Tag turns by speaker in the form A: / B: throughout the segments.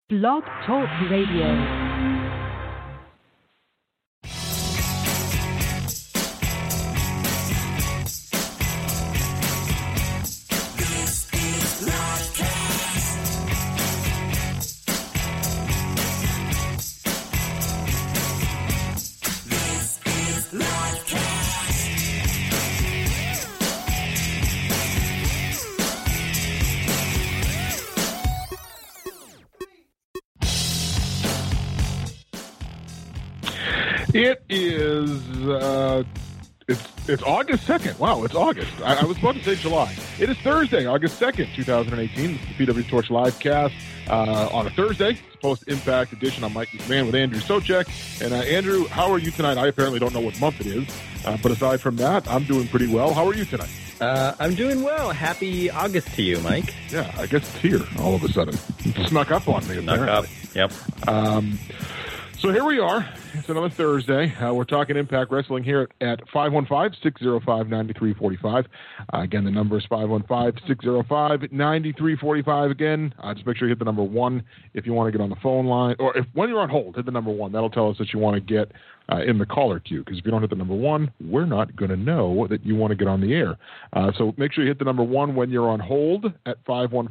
A: Blog Talk Radio.
B: It is, it's August 2nd. Wow, it's August. I was about to say July. It is Thursday, August 2nd, 2018. It's the PW Torch Livecast on a Thursday. It's a post-impact edition. I'm Mike McMahon with Andrew Socek. And Andrew, how are you tonight? I apparently don't know what month it is. But aside from that, I'm doing pretty well. How are you tonight?
C: I'm doing well. Happy August to you, Mike.
B: Yeah, I guess it's here all of a sudden. It snuck up on me, apparently.
C: Yep.
B: So here we are. It's another Thursday. We're talking Impact Wrestling here at 515-605-9345. Again, the number is 515-605-9345. Again, just make sure you hit the number 1 if you want to get on the phone line. Or when you're on hold, hit the number 1. That'll tell us that you want to get in the caller queue. Because if you don't hit the number 1, we're not going to know that you want to get on the air. So make sure you hit the number 1 when you're on hold at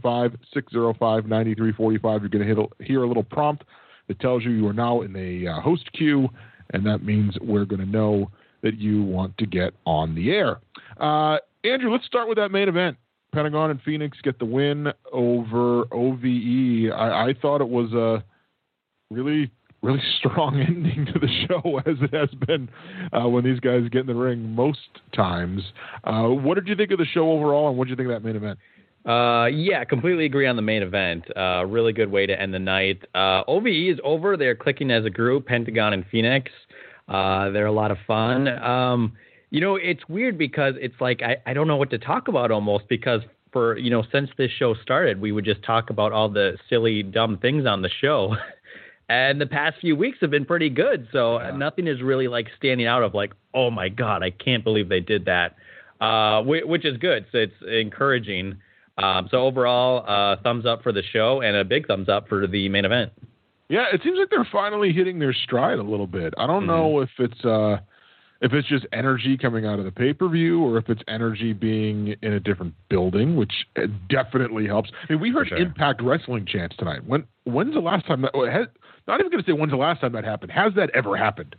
B: 515-605-9345. You're going to hear a little prompt that tells you are now in the host queue, and that means we're going to know that you want to get on the air. Andrew, let's start with that main event. Pentagon and Phoenix get the win over OVE. I thought it was a really, really strong ending to the show, as it has been when these guys get in the ring most times. What did you think of the show overall, and what did you think of that main event?
C: Yeah, completely agree on the main event. Really good way to end the night. OVE is over. They're clicking as a group, Pentagon and Phoenix. They're a lot of fun. It's weird because it's like I don't know what to talk about almost because since this show started, we would just talk about all the silly, dumb things on the show. And the past few weeks have been pretty good. So nothing is really like standing out of like, oh, my God, I can't believe they did that, which is good. So it's encouraging. So overall, thumbs up for the show and a big thumbs up for the main event.
B: Yeah, it seems like they're finally hitting their stride a little bit. I don't know if it's just energy coming out of the pay-per-view or if it's energy being in a different building, which definitely helps. I mean, we heard Impact Wrestling chants tonight. When's the last time that? Not even going to say when's the last time that happened. Has that ever happened?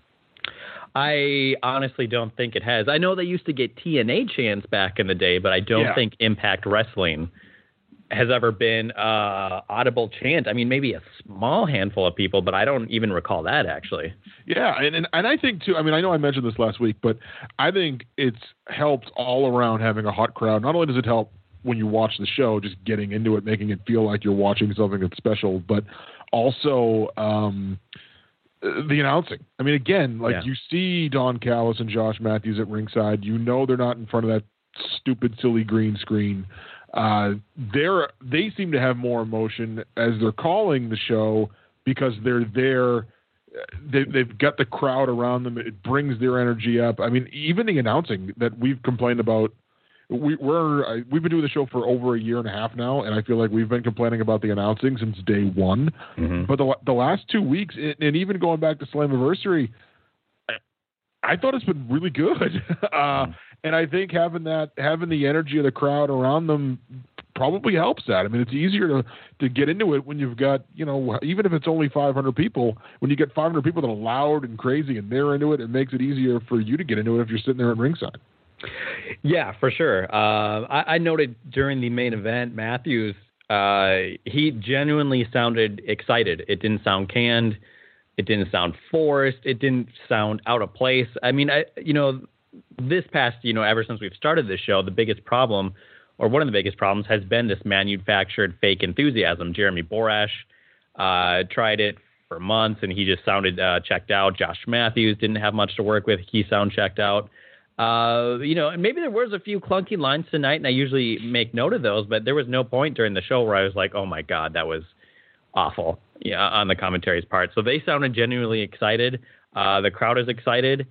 C: I honestly don't think it has. I know they used to get TNA chants back in the day, but I don't think Impact Wrestling has ever been audible chant. I mean, maybe a small handful of people, but I don't even recall that actually.
B: Yeah, and I think too. I mean, I know I mentioned this last week, but I think it's helped all around having a hot crowd. Not only does it help when you watch the show, just getting into it, making it feel like you're watching something that's special, but also the announcing. I mean, again, you see Don Callis and Josh Matthews at ringside. You know they're not in front of that stupid, silly green screen. They seem to have more emotion as they're calling the show because they're there. They've got the crowd around them. It brings their energy up. I mean, even the announcing that we've complained about. We've been doing the show for over a year and a half now, and I feel like we've been complaining about the announcing since day one. Mm-hmm. But the last 2 weeks, and even going back to Slammiversary, I thought it's been really good. And I think having the energy of the crowd around them probably helps that. I mean, it's easier to get into it when you've got, even if it's only 500 people, when you get 500 people that are loud and crazy and they're into it, it makes it easier for you to get into it if you're sitting there at ringside.
C: Yeah, for sure. I noted during the main event, Matthews, he genuinely sounded excited. It didn't sound canned. It didn't sound forced. It didn't sound out of place. I mean, this past, ever since we've started this show, the biggest problem, or one of the biggest problems, has been this manufactured fake enthusiasm. Jeremy Borash tried it for months, and he just sounded checked out. Josh Matthews didn't have much to work with. He sounded checked out. And maybe there was a few clunky lines tonight, and I usually make note of those, but there was no point during the show where I was like, oh my God, that was awful on the commentary's part. So they sounded genuinely excited. The crowd is excited.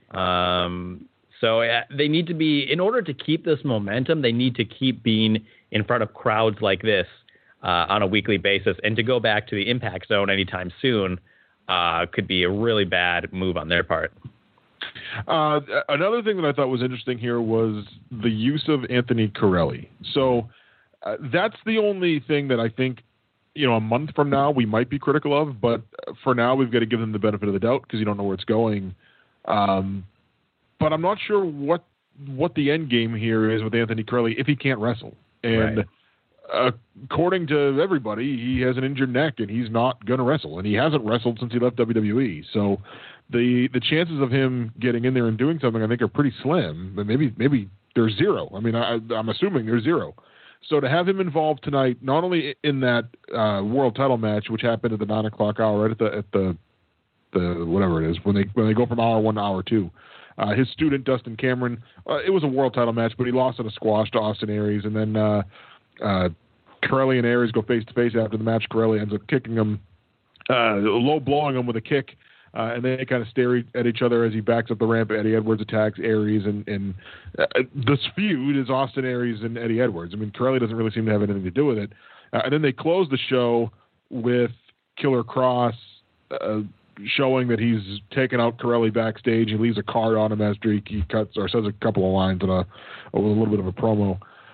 C: So they need to be, in order to keep this momentum, they need to keep being in front of crowds like this on a weekly basis. And to go back to the Impact Zone anytime soon could be a really bad move on their part.
B: Another thing that I thought was interesting here was the use of Anthony Corelli. So that's the only thing that I think, a month from now we might be critical of, but for now we've got to give them the benefit of the doubt because you don't know where it's going. But I'm not sure what the end game here is with Anthony Corelli if he can't wrestle. And according to everybody, he has an injured neck and he's not going to wrestle. And he hasn't wrestled since he left WWE. So the chances of him getting in there and doing something, I think, are pretty slim. But maybe there's zero. I mean, I'm assuming there's zero. So to have him involved tonight, not only in that world title match, which happened at the 9 o'clock hour, right at the whatever it is, when they go from hour 1 to hour 2. His student, Dustin Cameron, it was a world title match, but he lost in a squash to Austin Aries. And then Corelli and Aries go face-to-face after the match. Corelli ends up kicking him, low blowing him with a kick. And they kind of stare at each other as he backs up the ramp. Eddie Edwards attacks Aries. And this feud is Austin Aries and Eddie Edwards. I mean, Corelli doesn't really seem to have anything to do with it. And then they close the show with Killer Kross showing that he's taken out Corelli backstage. He leaves a card on him after he cuts or says a couple of lines in a little bit of a promo.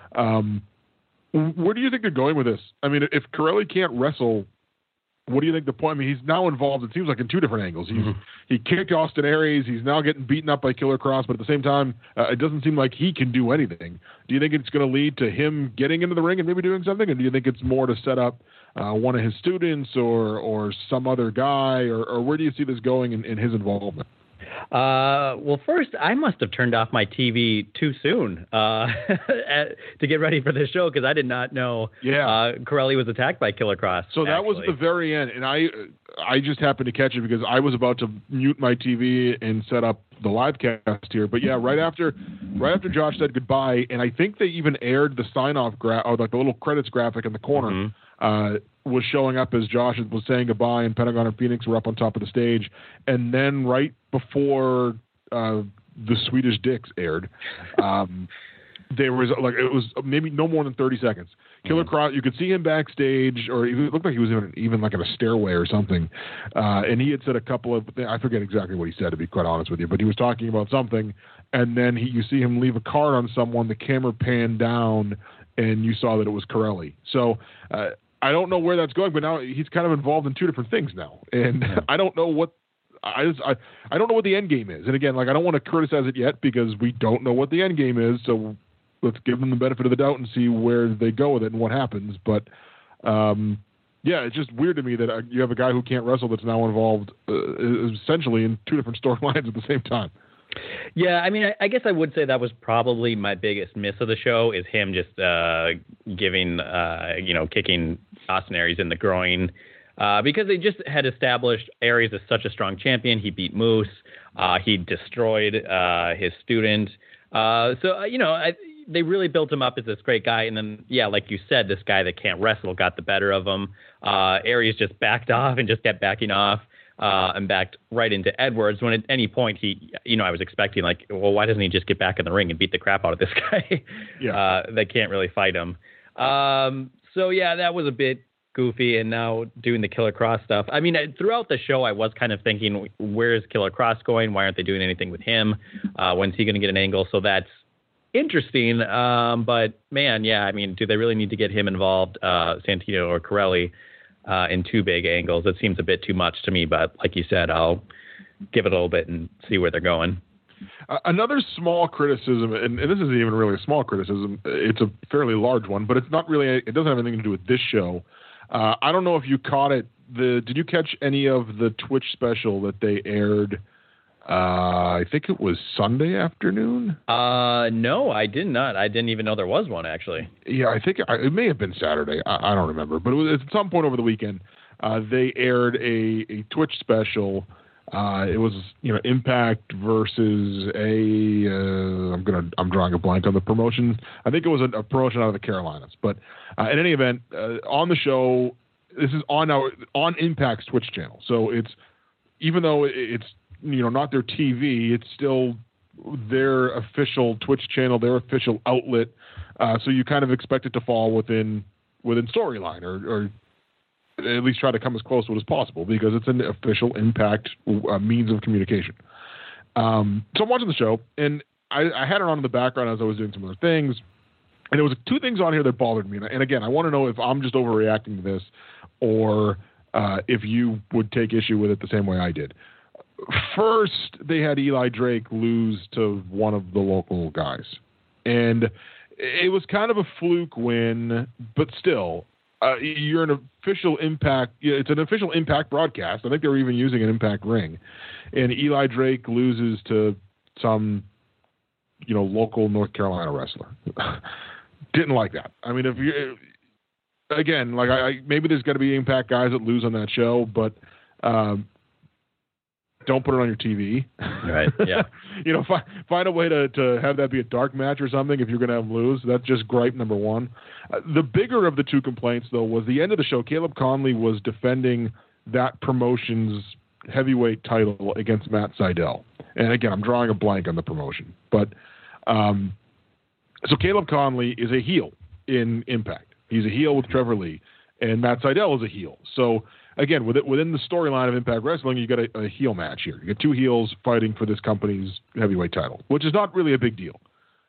B: Where do you think they're going with this? I mean, if Corelli can't wrestle, what do you think the point? I mean, he's now involved, it seems like, in two different angles. He kicked Austin Aries. He's now getting beaten up by Killer Kross, but at the same time, it doesn't seem like he can do anything. Do you think it's going to lead to him getting into the ring and maybe doing something? And do you think it's more to set up one of his students or some other guy? Or where do you see this going in his involvement?
C: Well, first, I must have turned off my TV too soon to get ready for this show because I did not know Corelli was attacked by Killer Kross.
B: So that was the very end, and I just happened to catch it because I was about to mute my TV and set up the live cast here. But yeah, right after Josh said goodbye, and I think they even aired the sign-off or like the little credits graphic in the corner. Was showing up as Josh was saying goodbye, and Pentagon and Phoenix were up on top of the stage. And then right before the Swedish Dicks aired, there was it was maybe no more than 30 seconds. Killer Kross, you could see him backstage, or it looked like he was even like in a stairway or something. And he had said a couple of, I forget exactly what he said, to be quite honest with you, but he was talking about something. And then you see him leave a card on someone, the camera panned down, and you saw that it was Corelli. So, I don't know where that's going, but now he's kind of involved in two different things now, and I don't know what I don't know what the end game is. And again, I don't want to criticize it yet because we don't know what the end game is. So let's give them the benefit of the doubt and see where they go with it and what happens. But it's just weird to me that you have a guy who can't wrestle that's now involved essentially in two different storylines at the same time.
C: Yeah, I mean, I guess I would say that was probably my biggest miss of the show is him just kicking Austin Aries in the groin because they just had established Aries as such a strong champion. He beat Moose. He destroyed his student. They really built him up as this great guy. And then, like you said, this guy that can't wrestle got the better of him. Aries just backed off and just kept backing off. And backed right into Edwards when at any point I was expecting why doesn't he just get back in the ring and beat the crap out of this guy that can't really fight him. That was a bit goofy. And now doing the Killer Kross stuff. I mean, throughout the show, I was kind of thinking, where's Killer Kross going? Why aren't they doing anything with him? When's he going to get an angle? So that's interesting. But man, I mean, do they really need to get him involved, Santino or Corelli? In two big angles. It seems a bit too much to me, but like you said, I'll give it a little bit and see where they're going.
B: Another small criticism, and this isn't even really a small criticism, it's a fairly large one, but it doesn't have anything to do with this show. I don't know if you caught it. Did you catch any of the Twitch special that they aired? I think it was Sunday afternoon.
C: No, I did not. I didn't even know there was one, actually.
B: Yeah, I think it may have been Saturday. I don't remember, but it was at some point over the weekend. They aired a Twitch special. It was Impact versus I'm drawing a blank on the promotion. I think it was a promotion out of the Carolinas. But in any event, on the show, this is on Impact's Twitch channel. So it's, even though it's not their TV, it's still their official Twitch channel, their official outlet. So you kind of expect it to fall within within storyline, or at least try to come as close to it as possible, because it's an official Impact means of communication. So I'm watching the show, and I had it on in the background as I was doing some other things, and there was 2 things on here that bothered me. And again, I want to know if I'm just overreacting to this, or if you would take issue with it the same way I did. First, they had Eli Drake lose to one of the local guys, and it was kind of a fluke win, but still. You're an official Impact. It's an official Impact broadcast. I think they were even using an Impact ring, and Eli Drake loses to some, local North Carolina wrestler. Didn't like that. I mean, if you again, like maybe there's got to be Impact guys that lose on that show, but don't put it on your TV.
C: Right. Yeah.
B: Find a way to have that be a dark match or something if you're going to have them lose. That's just gripe number one. The bigger of the 2 complaints, though, was the end of the show. Caleb Conley was defending that promotion's heavyweight title against Matt Sydal. And again, I'm drawing a blank on the promotion. But so Caleb Conley is a heel in Impact. He's a heel with Trevor Lee. And Matt Sydal is a heel. So again, within the storyline of Impact Wrestling, you got a heel match here. You got 2 heels fighting for this company's heavyweight title, which is not really a big deal.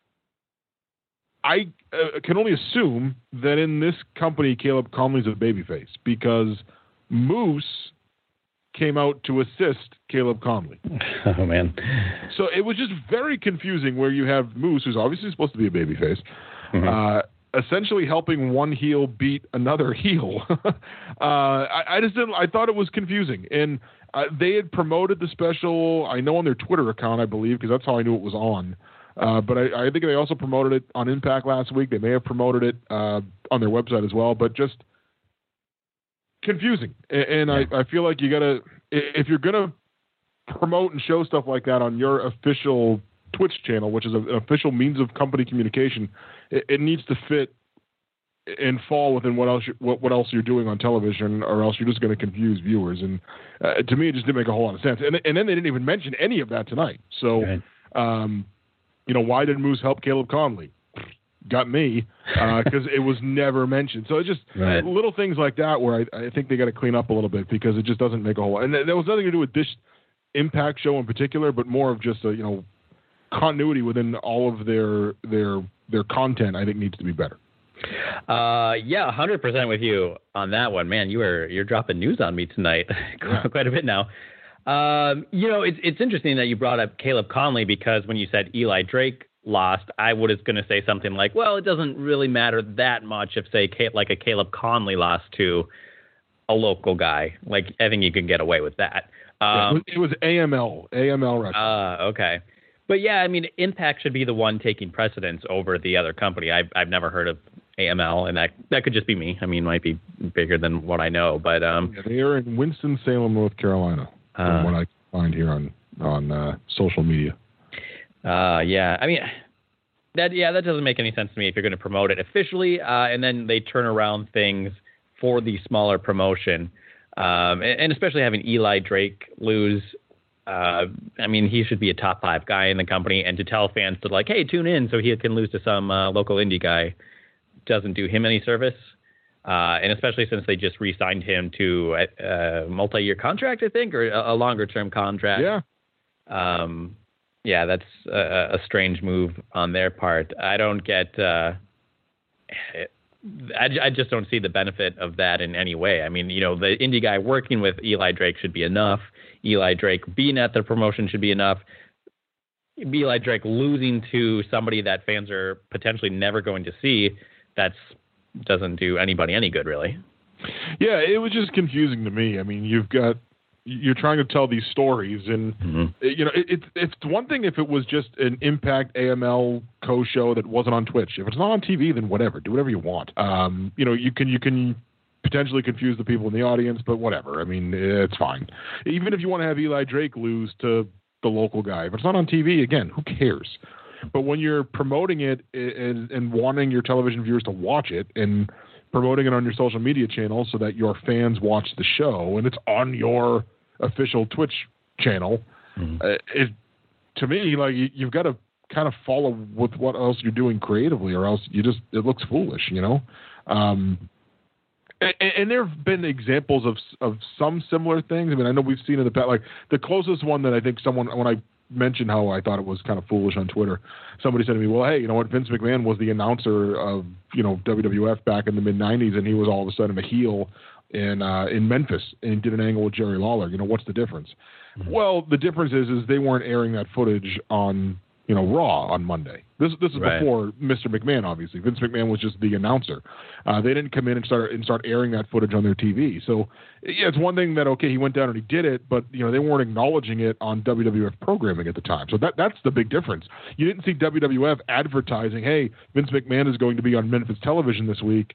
B: I can only assume that in this company, Caleb Conley's a babyface, because Moose came out to assist Caleb Conley.
C: Oh, man.
B: So it was just very confusing, where you have Moose, who's obviously supposed to be a babyface, essentially helping one heel beat another heel. I just didn't. I thought it was confusing, and they had promoted the special. I know on their Twitter account, I believe, because that's how I knew it was on. But I think they also promoted it on Impact last week. They may have promoted it on their website as well. But just confusing, and I feel like you gotta, if you're gonna promote and show stuff like that on your official Twitch channel, which is an official means of company communication, it needs to fit and fall within what else you're doing on television, or else you're just going to confuse viewers. And to me, it just didn't make a whole lot of sense. And then they didn't even mention any of that tonight. So, why did Moose help Caleb Conley? Got me, because it was never mentioned. So it's just little things like that where I think they got to clean up a little bit, because it just doesn't make a whole lot. And there was nothing to do with this Impact show in particular, but more of just a, continuity within all of their content. I think needs to be better.
C: 100% with you on that one, man. You're dropping news on me tonight, quite a bit now. It's interesting that you brought up Caleb Conley, because when you said Eli Drake lost, I was going to say something like, well, it doesn't really matter that much if, say, like a Caleb Conley lost to a local guy. Like, I think you can get away with that.
B: It was AML wrestling.
C: Okay. But yeah, I mean, Impact should be the one taking precedence over the other company. I've never heard of AML, and that could just be me. I mean, it might be bigger than what I know, but
B: they are in Winston-Salem, North Carolina, from what I find here on social media.
C: I mean, that doesn't make any sense to me if you're going to promote it officially, and then they turn around things for the smaller promotion, and especially having Eli Drake lose. I mean, he should be a top 5 guy in the company, and to tell fans to hey, tune in so he can lose to some local indie guy doesn't do him any service. And especially since they just re-signed him to a multi-year contract, I think, or a longer-term contract. Yeah. That's a strange move on their part. I don't get. I just don't see the benefit of that in any way. I mean, the indie guy working with Eli Drake should be enough. Eli Drake being at the promotion should be enough. Eli Drake losing to somebody that fans are potentially never going to see, that doesn't do anybody any good, really.
B: Yeah, it was just confusing to me. I mean, you're trying to tell these stories, and it's one thing if it was just an Impact AML co-show that wasn't on Twitch. If it's not on TV, then whatever, do whatever you want. You can potentially confuse the people in the audience, but whatever. I mean, it's fine. Even if you want to have Eli Drake lose to the local guy, if it's not on TV, again, who cares? But when you're promoting it and wanting your television viewers to watch it and promoting it on your social media channel so that your fans watch the show and it's on your official Twitch channel, to me, you've got to kind of follow with what else you're doing creatively, or else it looks foolish, And there have been examples of some similar things. I mean, I know we've seen in the past, like the closest one that I think someone, when I mentioned how I thought it was kind of foolish on Twitter, somebody said to me, well, hey, you know what, Vince McMahon was the announcer of, WWF back in the mid-90s, and he was all of a sudden a heel in Memphis and did an angle with Jerry Lawler. What's the difference? Mm-hmm. Well, the difference is they weren't airing that footage on Raw on Monday. This is
C: right
B: before Mr. McMahon, obviously. Vince McMahon was just the announcer. They didn't come in and start airing that footage on their TV. So, yeah, it's one thing that, okay, he went down and he did it, but, they weren't acknowledging it on WWF programming at the time. So that's the big difference. You didn't see WWF advertising, hey, Vince McMahon is going to be on Memphis television this week.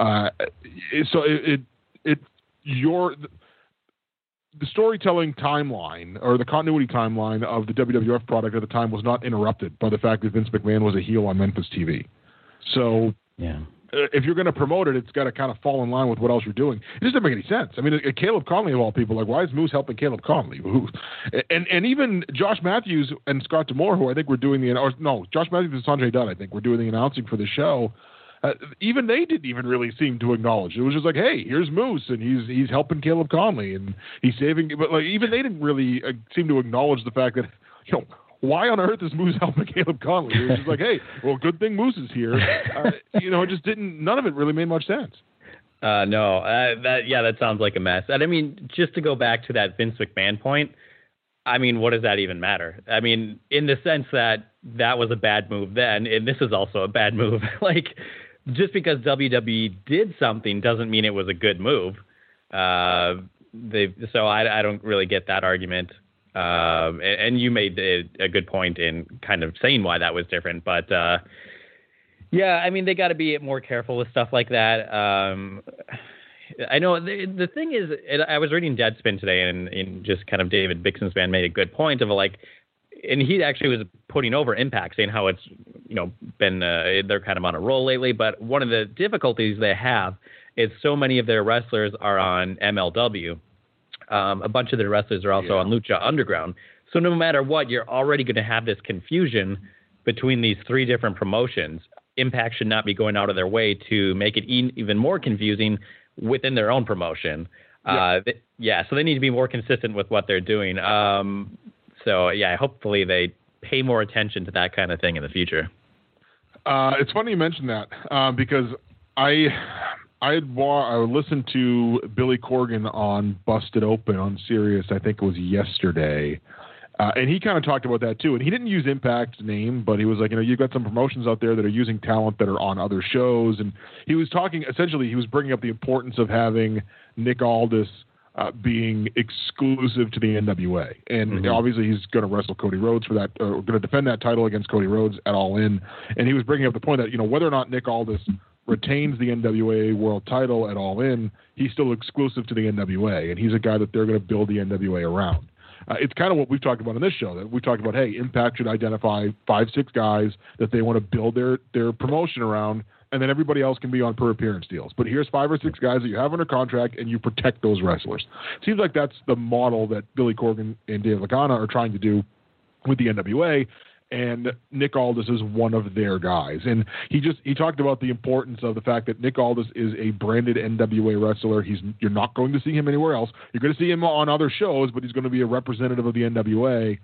B: The storytelling timeline or the continuity timeline of the WWF product at the time was not interrupted by the fact that Vince McMahon was a heel on Memphis TV. So if you're going to promote it, it's got to kind of fall in line with what else you're doing. It just doesn't make any sense. I mean, Caleb Conley of all people, like, why is Moose helping Caleb Conley? And even Josh Matthews and Scott D'Amore, who I think were doing Josh Matthews and Sanjay Dutt, I think, were doing the announcing for the show. Even they didn't even really seem to acknowledge it. It was just like, hey, here's Moose, and he's helping Caleb Conley, and he's saving. But like, even they didn't really seem to acknowledge the fact that, why on earth is Moose helping Caleb Conley? It was just like, hey, well, good thing Moose is here. It just didn't. None of it really made much sense.
C: No, that sounds like a mess. And I mean, just to go back to that Vince McMahon point, I mean, what does that even matter? I mean, in the sense that was a bad move then, and this is also a bad move. Like, just because WWE did something doesn't mean it was a good move. So I don't really get that argument. And you made a good point in kind of saying why that was different. But yeah, I mean, they got to be more careful with stuff like that. I know the thing is, I was reading Deadspin today, and just kind of David Bixenspan made a good point of like, and he actually was putting over Impact, saying how it's, been, they're kind of on a roll lately. But one of the difficulties they have is so many of their wrestlers are on MLW. A bunch of their wrestlers are also on Lucha Underground. So no matter what, you're already going to have this confusion between these three different promotions. Impact should not be going out of their way to make it even more confusing within their own promotion. So they need to be more consistent with what they're doing. So, hopefully they pay more attention to that kind of thing in the future.
B: It's funny you mentioned that because I listened to Billy Corgan on Busted Open on Sirius, I think it was yesterday, and he kind of talked about that too. And he didn't use Impact's name, but he was like, you've got some promotions out there that are using talent that are on other shows. And he was talking, essentially, he was bringing up the importance of having Nick Aldis being exclusive to the NWA. And obviously he's going to wrestle Cody Rhodes for that, or going to defend that title against Cody Rhodes at All In. And he was bringing up the point that, whether or not Nick Aldis retains the NWA world title at All In, he's still exclusive to the NWA. And he's a guy that they're going to build the NWA around. It's kind of what we've talked about on this show, that we talked about, hey, Impact should identify 5-6 guys that they want to build their promotion around, and then everybody else can be on per appearance deals. But here's 5 or 6 guys that you have under contract, and you protect those wrestlers. It seems like that's the model that Billy Corgan and Dave Lagana are trying to do with the NWA, and Nick Aldis is one of their guys. And he talked about the importance of the fact that Nick Aldis is a branded NWA wrestler. You're not going to see him anywhere else. You're going to see him on other shows, but he's going to be a representative of the NWA.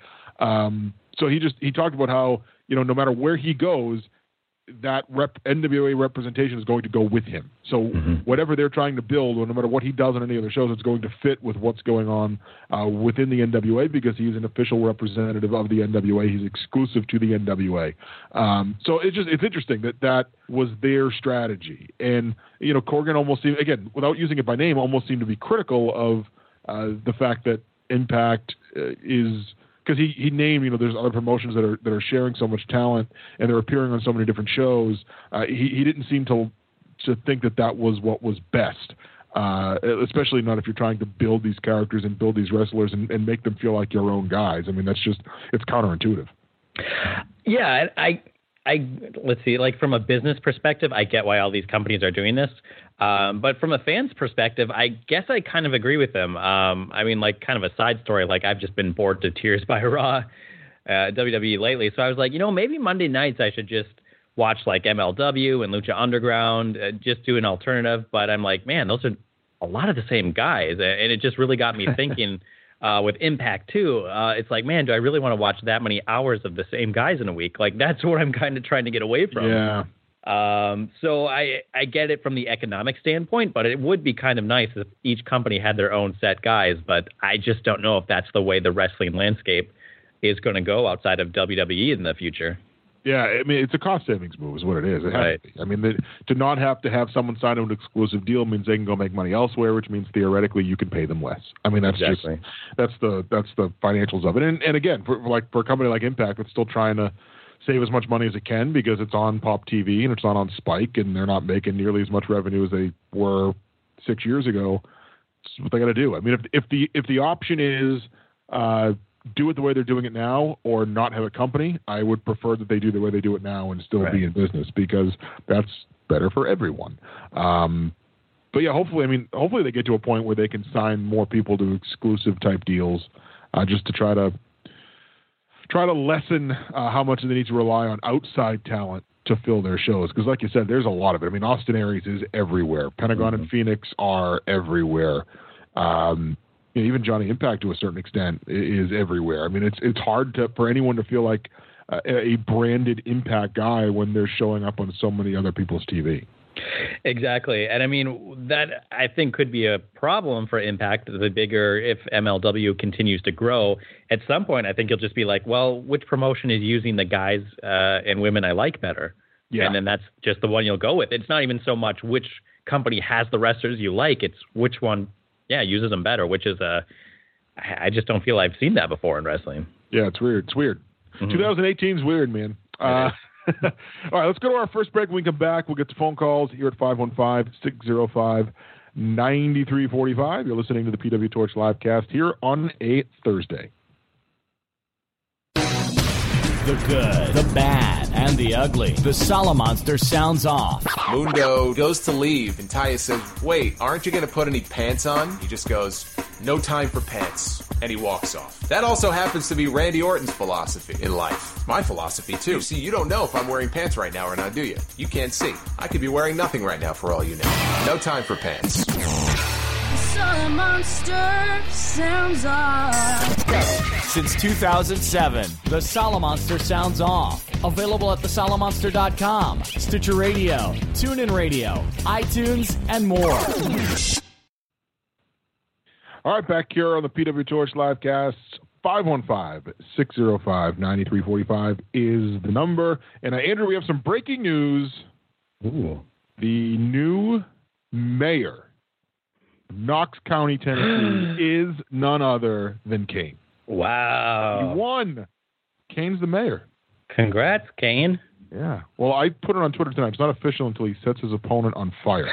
B: So he talked about how, no matter where he goes, that NWA representation is going to go with him. So whatever they're trying to build, or no matter what he does on any other shows, it's going to fit with what's going on within the NWA, because he's an official representative of the NWA. He's exclusive to the NWA. So it's interesting that was their strategy. And, Corgan almost seemed, again, without using it by name, almost seemed to be critical of the fact that Impact is... Because he named, there's other promotions that are sharing so much talent and they're appearing on so many different shows. He didn't seem to think that was what was best, especially not if you're trying to build these characters and build these wrestlers and make them feel like your own guys. I mean, it's counterintuitive.
C: Yeah, let's see, like from a business perspective, I get why all these companies are doing this. But from a fan's perspective, I guess I kind of agree with them. I mean, like kind of a side story, like I've just been bored to tears by Raw, WWE lately. So I was like, maybe Monday nights I should just watch like MLW and Lucha Underground, just do an alternative. But I'm like, man, those are a lot of the same guys. And it just really got me thinking with Impact too. It's like, man, do I really want to watch that many hours of the same guys in a week? Like, that's what I'm kind of trying to get away from.
B: Yeah.
C: So I get it from the economic standpoint, but it would be kind of nice if each company had their own set guys. But I just don't know if that's the way the wrestling landscape is going to go outside of WWE in the future.
B: Yeah, I mean, it's a cost savings move is what it is. It has to be. I mean, to not have to have someone sign an exclusive deal means they can go make money elsewhere, which means theoretically you can pay them less. I mean, that's
C: exactly.
B: that's the financials of it. And again, for a company like Impact, it's still trying to save as much money as it can because it's on Pop TV and it's not on Spike, and they're not making nearly as much revenue as they were 6 years ago. It's what they got to do. I mean, if the option is do it the way they're doing it now or not have a company, I would prefer that they do the way they do it now and still be in business because that's better for everyone. But yeah, hopefully they get to a point where they can sign more people to exclusive type deals just to try to lessen how much they need to rely on outside talent to fill their shows. Because like you said, there's a lot of it. I mean, Austin Aries is everywhere. Pentagon and Phoenix are everywhere. Even Johnny Impact to a certain extent is everywhere. I mean, it's hard for anyone to feel like a branded Impact guy when they're showing up on so many other people's TV.
C: Exactly. And I mean, that I think could be a problem for Impact, the bigger, if MLW continues to grow. At some point, I think you'll just be like, well, which promotion is using the guys and women I like better? Yeah. And then that's just the one you'll go with. It's not even so much which company has the wrestlers you like. It's which one uses them better, which is I just don't feel I've seen that before in wrestling. Yeah,
B: it's weird. It's weird. 2018 is weird, man. All right, let's go to our first break. When we come back, we'll get to phone calls here at 515-605-9345. You're listening to the PW Torch Livecast here on a Thursday.
D: The good, the bad, and the ugly. The Salamonster sounds off.
E: Mundo goes to leave, and Taya says, wait, aren't you going to put any pants on? He just goes, no time for pants. And he walks off. That also happens to be Randy Orton's philosophy in life. My philosophy, too. See, you don't know if I'm wearing pants right now or not, do you? You can't see. I could be wearing nothing right now for all you know. No time for pants.
D: Salamonster sounds off. Since 2007, the Salamonster sounds off. Available at thesalamonster.com, Stitcher Radio, TuneIn Radio, iTunes, and more.
B: All right, back here on the PW Torch Livecast, 515-605-9345 is the number. And Andrew, we have some breaking news.
C: Ooh.
B: The new mayor of Knox County, Tennessee is none other than Kane.
C: Wow.
B: He won. Kane's the mayor.
C: Congrats, Kane.
B: Yeah. Well, I put it on Twitter tonight. It's not official until he sets his opponent on fire.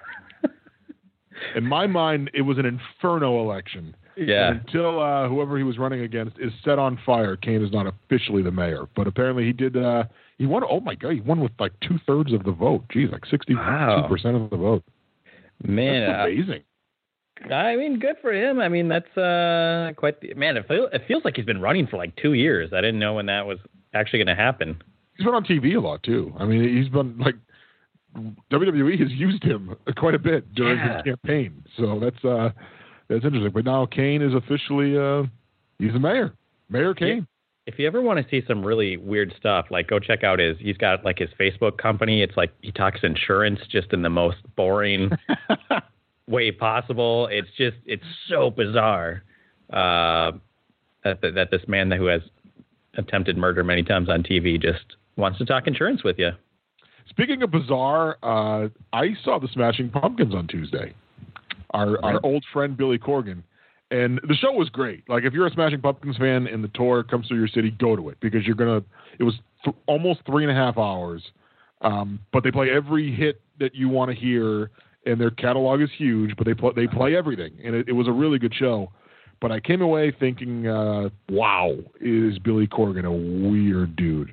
B: In my mind, it was an inferno election.
C: Yeah.
B: And until whoever he was running against is set on fire, Kane is not officially the mayor. But apparently he did. He won. Oh, my God. He won with like 2/3 of the vote. Geez, like 62% of the vote.
C: Man.
B: That's amazing.
C: I mean, good for him. I mean, that's quite the, man. It feels like he's been running for like 2 years. I didn't know when that was actually going to happen.
B: He's been on TV a lot, too. I mean, he's been like, WWE has used him quite a bit during his campaign, so that's interesting. But now Kane is officially he's the mayor, Mayor Kane.
C: If you ever want to see some really weird stuff, like go check out he's got like his Facebook company. It's like he talks insurance just in the most boring way possible. It's so bizarre that this man who has attempted murder many times on TV just wants to talk insurance with you.
B: Speaking of bizarre, I saw the Smashing Pumpkins on Tuesday. Our old friend Billy Corgan, and the show was great. Like if you're a Smashing Pumpkins fan and the tour comes through your city, go to it because you're gonna. It was almost 3.5 hours, but they play every hit that you want to hear, and their catalog is huge. But they play everything, and it was a really good show. But I came away thinking, wow, is Billy Corgan a weird dude?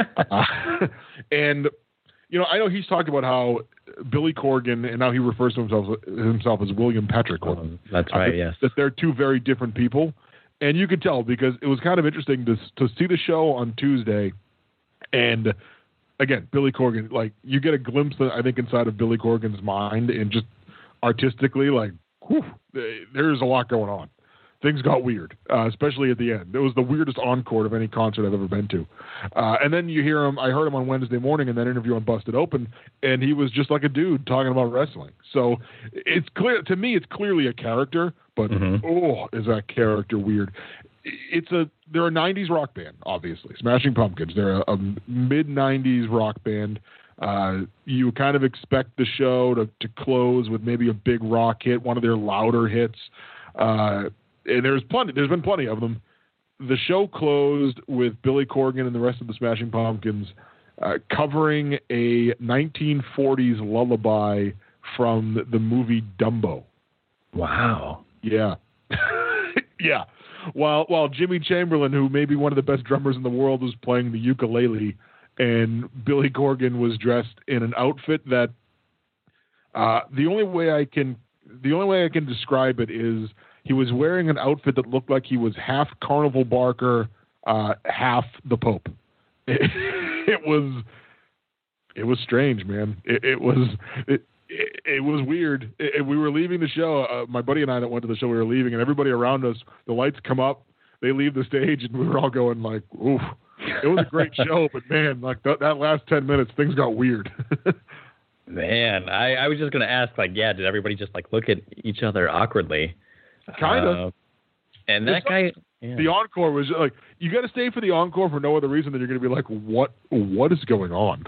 B: And you know, I know he's talked about how Billy Corgan, and now he refers to himself as William Patrick Corgan.
C: That's right, yes.
B: That they're two very different people. And you could tell because it was kind of interesting to see the show on Tuesday, and again, Billy Corgan, like you get a glimpse, I think, inside of Billy Corgan's mind, and just artistically, like, whew, there's a lot going on. Things got weird, especially at the end. It was the weirdest encore of any concert I've ever been to. And then you hear him. I heard him on Wednesday morning in that interview on Busted Open, and he was just like a dude talking about wrestling. So it's clear to me. It's clearly a character, but is that character weird? They're a '90s rock band, obviously. Smashing Pumpkins. They're a mid '90s rock band. You kind of expect the show to close with maybe a big rock hit, one of their louder hits. And there's been plenty of them. The show closed with Billy Corgan and the rest of the Smashing Pumpkins covering a 1940s lullaby from the movie Dumbo.
C: Wow.
B: Yeah. Yeah. While Jimmy Chamberlain, who may be one of the best drummers in the world, was playing the ukulele, and Billy Corgan was dressed in an outfit that the only way I can describe it is he was wearing an outfit that looked like he was half Carnival Barker, half the Pope. It was strange, man. It was weird. We were leaving the show. My buddy and I that went to the show, we were leaving, and everybody around us, the lights come up, they leave the stage, and we were all going like, oof. It was a great show, but man, like that last 10 minutes, things got weird.
C: Man, I was just going to ask, like, yeah, did everybody just like look at each other awkwardly?
B: Kind of.
C: And that guy, yeah.
B: The encore was like, you got to stay for the encore for no other reason than you're going to be like, what is going on?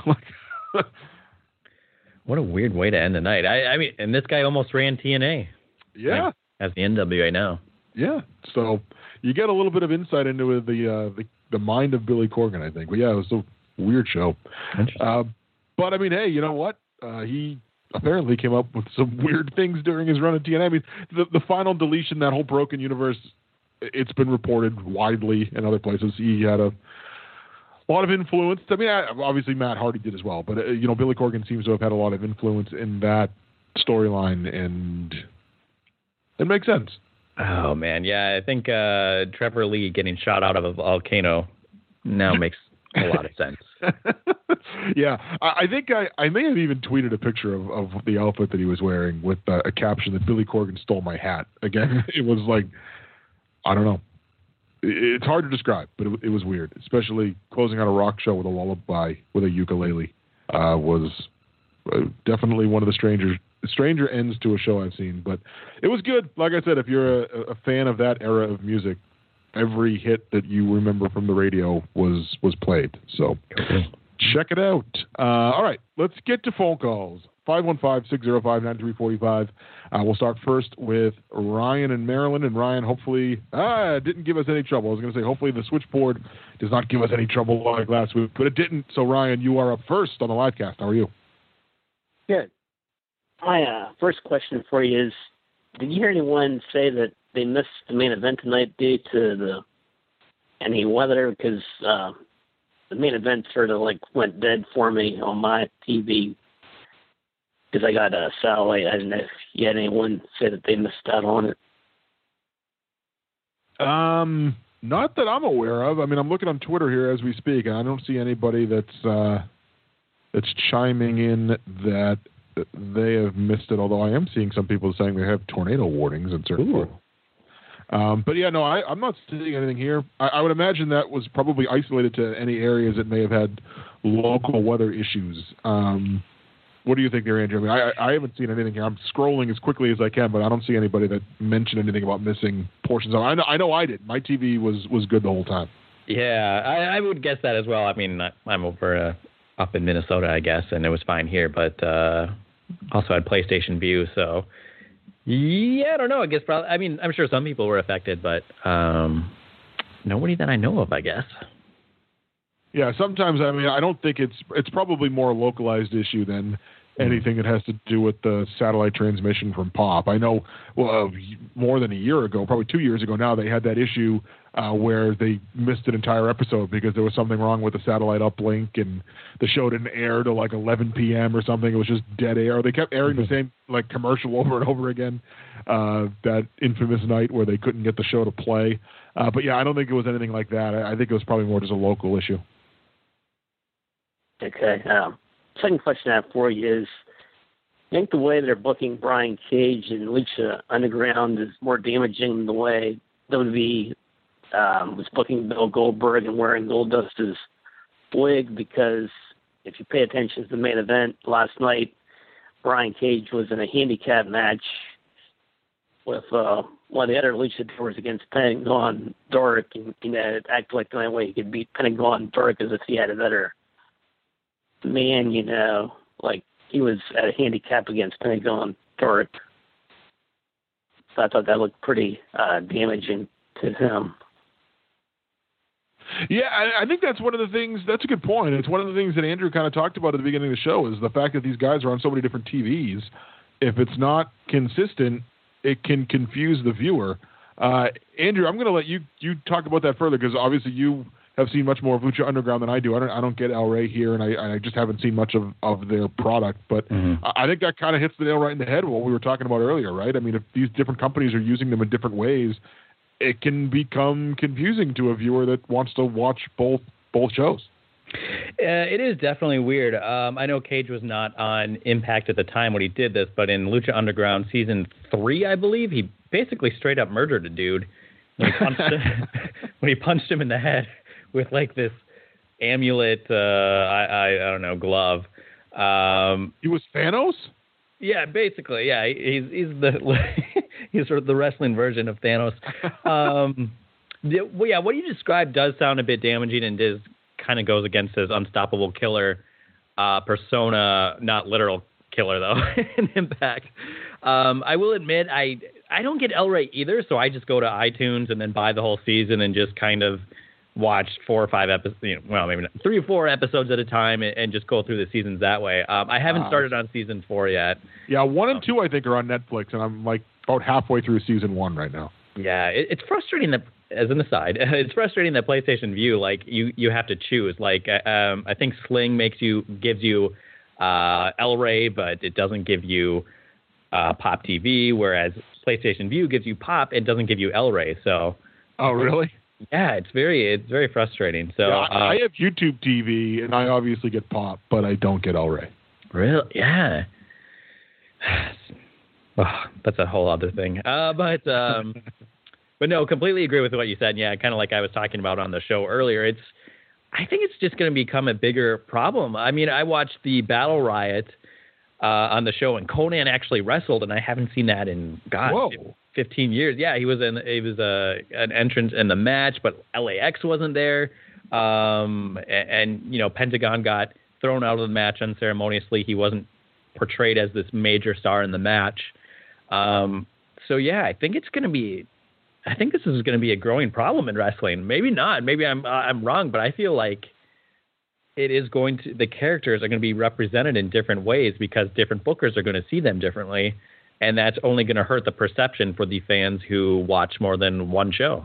C: What a weird way to end the night. I mean, and this guy almost ran TNA.
B: Yeah.
C: Like, as the NWA now.
B: Yeah. So you get a little bit of insight into the mind of Billy Corgan, I think. But yeah, it was a weird show. But I mean, hey, you know what? He apparently came up with some weird things during his run at TNA. I mean, the final deletion, that whole Broken Universe, it's been reported widely in other places. He had a lot of influence. I mean, obviously Matt Hardy did as well, but Billy Corgan seems to have had a lot of influence in that storyline, and it makes sense.
C: Oh man, yeah, I think Trevor Lee getting shot out of a volcano now makes a lot of sense.
B: Yeah, I think I may have even tweeted a picture of the outfit that he was wearing with a caption that Billy Corgan stole my hat. Again, it was like, I don't know. It's hard to describe, but it was weird, especially closing out a rock show with a lullaby with a ukulele was definitely one of the stranger ends to a show I've seen. But it was good. Like I said, if you're a fan of that era of music, every hit that you remember from the radio was played. So check it out. All right, let's get to phone calls. 515-605-9345. We'll start first with Ryan in Maryland. And Ryan, hopefully, didn't give us any trouble. I was going to say, hopefully the switchboard does not give us any trouble like last week, but it didn't. So, Ryan, you are up first on the live cast. How are you?
F: Good. My first question for you is, did you hear anyone say that they missed the main event tonight due to any weather? Because the main event sort of went dead for me on my TV because I got a satellite. I didn't know if you had anyone say that they missed out on it.
B: Not that I'm aware of. I mean, I'm looking on Twitter here as we speak, and I don't see anybody that's chiming in that they have missed it, although I am seeing some people saying they have tornado warnings in certain parts. But yeah, no, I'm not seeing anything here. I would imagine that was probably isolated to any areas that may have had local weather issues. What do you think there, Andrew? I mean, I haven't seen anything here. I'm scrolling as quickly as I can, but I don't see anybody that mentioned anything about missing portions of it. I know I did. My TV was good the whole time. Yeah,
C: I would guess that as well. I mean, I'm over up in Minnesota, I guess, and it was fine here, but also had PlayStation View, so yeah, I don't know. I guess probably. I mean, I'm sure some people were affected, but nobody that I know of, I guess.
B: Yeah, sometimes, I mean, I don't think it's probably more a localized issue than anything that has to do with the satellite transmission from POP. I know, more than a year ago, probably 2 years ago now, they had that issue where they missed an entire episode because there was something wrong with the satellite uplink and the show didn't air till 11 p.m. or something. It was just dead air. They kept airing the same commercial over and over again, that infamous night where they couldn't get the show to play. But yeah, I don't think it was anything like that. I think it was probably more just a local issue.
F: Okay. Second question I have for you is, I think the way they're booking Brian Cage and Lucha Underground is more damaging than the way WWE was booking Bill Goldberg and wearing Goldust's wig, because if you pay attention to the main event last night, Brian Cage was in a handicap match with one of the other luchadors against Pentagon Dark, and it acted like the only way he could beat Pentagon Dark is if he had a better man, like he was at a handicap against Pentagon Dark. So I thought that looked pretty damaging to him.
B: Yeah, I think that's one of the things. That's a good point. It's one of the things that Andrew kind of talked about at the beginning of the show, is the fact that these guys are on so many different TVs. If it's not consistent, it can confuse the viewer. Andrew, I'm going to let you talk about that further, because obviously you have seen much more of Lucha Underground than I do. I don't get El Rey here, and I just haven't seen much of their product. But I think that kind of hits the nail right in the head what we were talking about earlier, right? I mean, if these different companies are using them in different ways, it can become confusing to a viewer that wants to watch both shows.
C: It is definitely weird. I know Cage was not on Impact at the time when he did this, but in Lucha Underground Season 3, I believe, he basically straight up murdered a dude when he punched him in the head with like this amulet, I don't know, glove.
B: He was Thanos?
C: Yeah, basically, yeah. He's sort of the wrestling version of Thanos. What you described does sound a bit damaging and kind of goes against his unstoppable killer persona, not literal killer though, in Impact. I will admit I don't get El Rey either, so I just go to iTunes and then buy the whole season and just kind of watch 4 or 5 episodes, maybe not, 3 or 4 episodes at a time and just go through the seasons that way. I haven't started on season 4 yet. Yeah,
B: 1 and 2 I think are on Netflix, and I'm like about halfway through season 1 right now.
C: Yeah, it's frustrating that, as an aside, it's frustrating that PlayStation View, like you have to choose. Like I think Sling gives you El Rey, but it doesn't give you Pop TV, whereas PlayStation View gives you Pop, it doesn't give you El Rey. So.
B: Oh, really?
C: Yeah, it's very frustrating. So
B: yeah, I have YouTube TV, and I obviously get Pop, but I don't get El Rey.
C: Really? Yeah. Oh, that's a whole other thing. But no, completely agree with what you said. Yeah, kind of like I was talking about on the show earlier. I think it's just going to become a bigger problem. I mean, I watched the Battle Riot on the show, and Conan actually wrestled, and I haven't seen that in 15 years. Yeah, he was an entrance in the match, but LAX wasn't there. And Pentagon got thrown out of the match unceremoniously. He wasn't portrayed as this major star in the match. So yeah, I think this is going to be a growing problem in wrestling. Maybe not. Maybe I'm wrong, but I feel like the characters are going to be represented in different ways because different bookers are going to see them differently. And that's only going to hurt the perception for the fans who watch more than one show.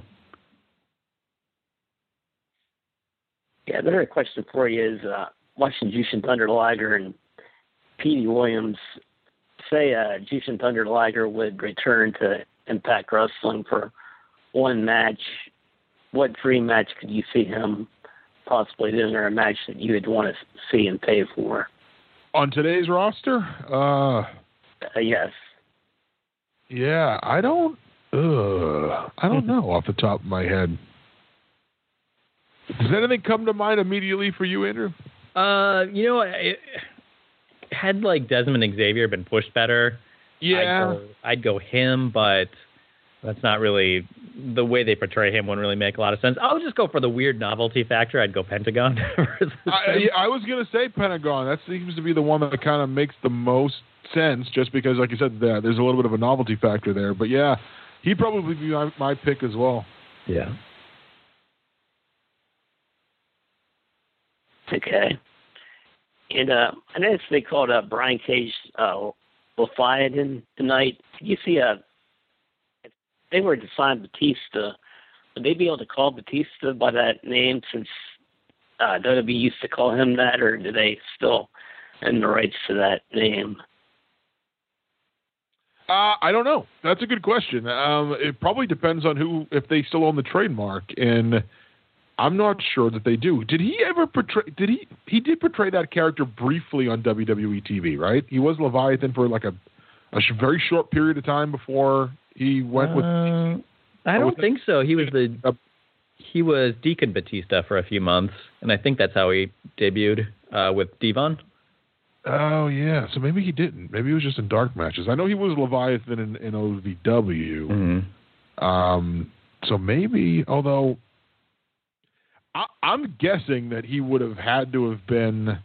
F: Yeah, another question for you is, watching Jushin Thunder Liger and Petey Williams, say Jushin Thunder Liger would return to Impact Wrestling for one match, what dream match could you see him possibly doing, or a match that you would want to see and pay for?
B: On today's roster?
F: Yes.
B: Yeah, I don't know off the top of my head. Does anything come to mind immediately for you, Andrew?
C: Had like Desmond Xavier been pushed better,
B: yeah,
C: I'd go him, but that's not really the way they portray him. Wouldn't really make a lot of sense. I'll just go for the weird novelty factor. I'd go Pentagon.
B: I was gonna say Pentagon. That seems to be the one that kind of makes the most sense, just because, like you said, there's a little bit of a novelty factor there. But yeah, he'd probably be my pick as well.
C: Yeah.
F: Okay. And I noticed they called Brian Cage Leviathan tonight. Did you see if they were to sign Batista, would they be able to call Batista by that name since WWE used to call him that, or do they still own the rights to that name?
B: I don't know. That's a good question. It probably depends on if they still own the trademark. And I'm not sure that they do. Did he ever portray? He did portray that character briefly on WWE TV, right? He was Leviathan for like a very short period of time before he went with.
C: I don't think so. He was Deacon Batista for a few months, and I think that's how he debuted with Devon.
B: Oh yeah, so maybe he didn't. Maybe he was just in dark matches. I know he was Leviathan in OVW.
C: Mm-hmm.
B: So maybe, although. I'm guessing that he would have had to have been.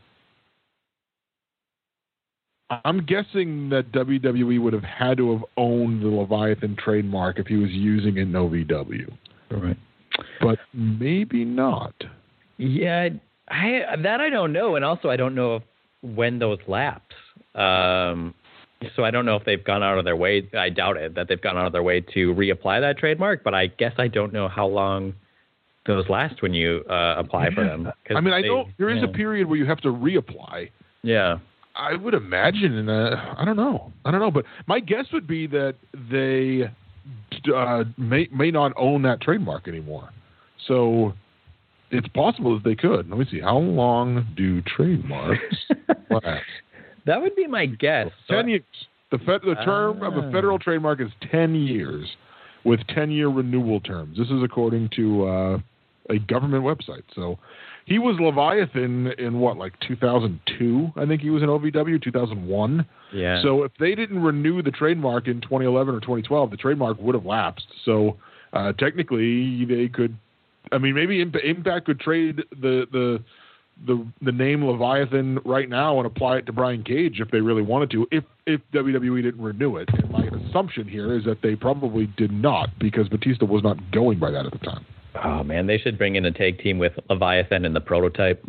B: I'm guessing that WWE would have had to have owned the Leviathan trademark if he was using it in OVW.
C: Right.
B: But maybe not.
C: Yeah, I don't know, and also I don't know when those lapse. So I don't know if they've gone out of their way. I doubt it that they've gone out of their way to reapply that trademark. But I guess I don't know how long those last when you apply for them.
B: I mean, I know there is a period where you have to reapply.
C: Yeah.
B: I would imagine, I don't know, but my guess would be that they may not own that trademark anymore. So it's possible that they could. Let me see. How long do trademarks last?
C: That would be my guess.
B: 10 years. The term of a federal trademark is 10 years with 10-year renewal terms. This is according to a government website. So he was Leviathan in like 2002? I think he was in OVW, 2001.
C: Yeah.
B: So if they didn't renew the trademark in 2011 or 2012, the trademark would have lapsed. So technically they could, I mean, maybe Impact could trade the name Leviathan right now and apply it to Brian Cage if they really wanted to, if WWE didn't renew it. And my assumption here is that they probably did not, because Batista was not going by that at the time.
C: Oh, man, they should bring in a tag team with Leviathan and the Prototype.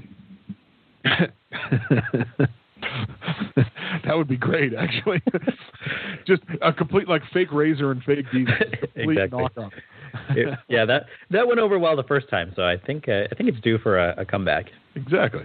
B: That would be great, actually. Just a complete, like, fake Razor and fake Diesel. Complete
C: exactly.
B: knockoff.
C: Yeah, that went over well the first time, so I think it's due for a comeback.
B: Exactly.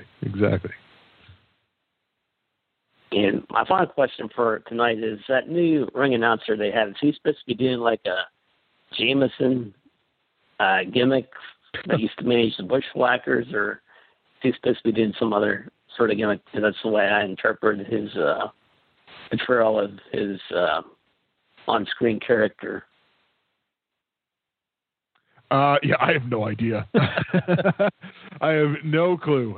F: And my final question for tonight is that new ring announcer they have, is he supposed to be doing like a Jameson gimmick that used to manage the Bushwhackers, or is he supposed to be doing some other sort of gimmick? Because that's the way I interpret his portrayal of his on-screen character.
B: Yeah, I have no idea. I have no clue.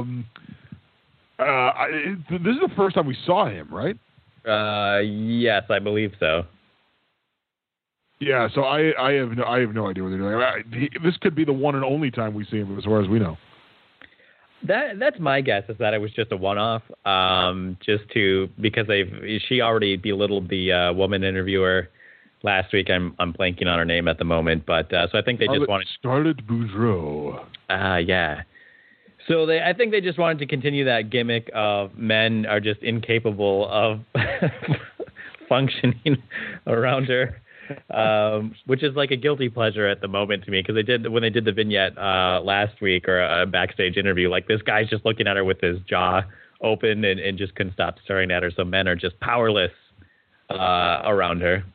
B: This is the first time we saw him, right?
C: Yes, I believe so.
B: Yeah, so I have no idea what they're doing. This could be the one and only time we see him, as far as we know.
C: That's my guess, is that it was just a one-off, because she already belittled the woman interviewer last week. I'm blanking on her name at the moment, but so I think they just wanted
B: Scarlett Boudreaux.
C: Yeah. So I think they just wanted to continue that gimmick of men are just incapable of functioning around her, which is like a guilty pleasure at the moment to me, because when they did the vignette last week, or a backstage interview, like this guy's just looking at her with his jaw open and just couldn't stop staring at her. So men are just powerless around her.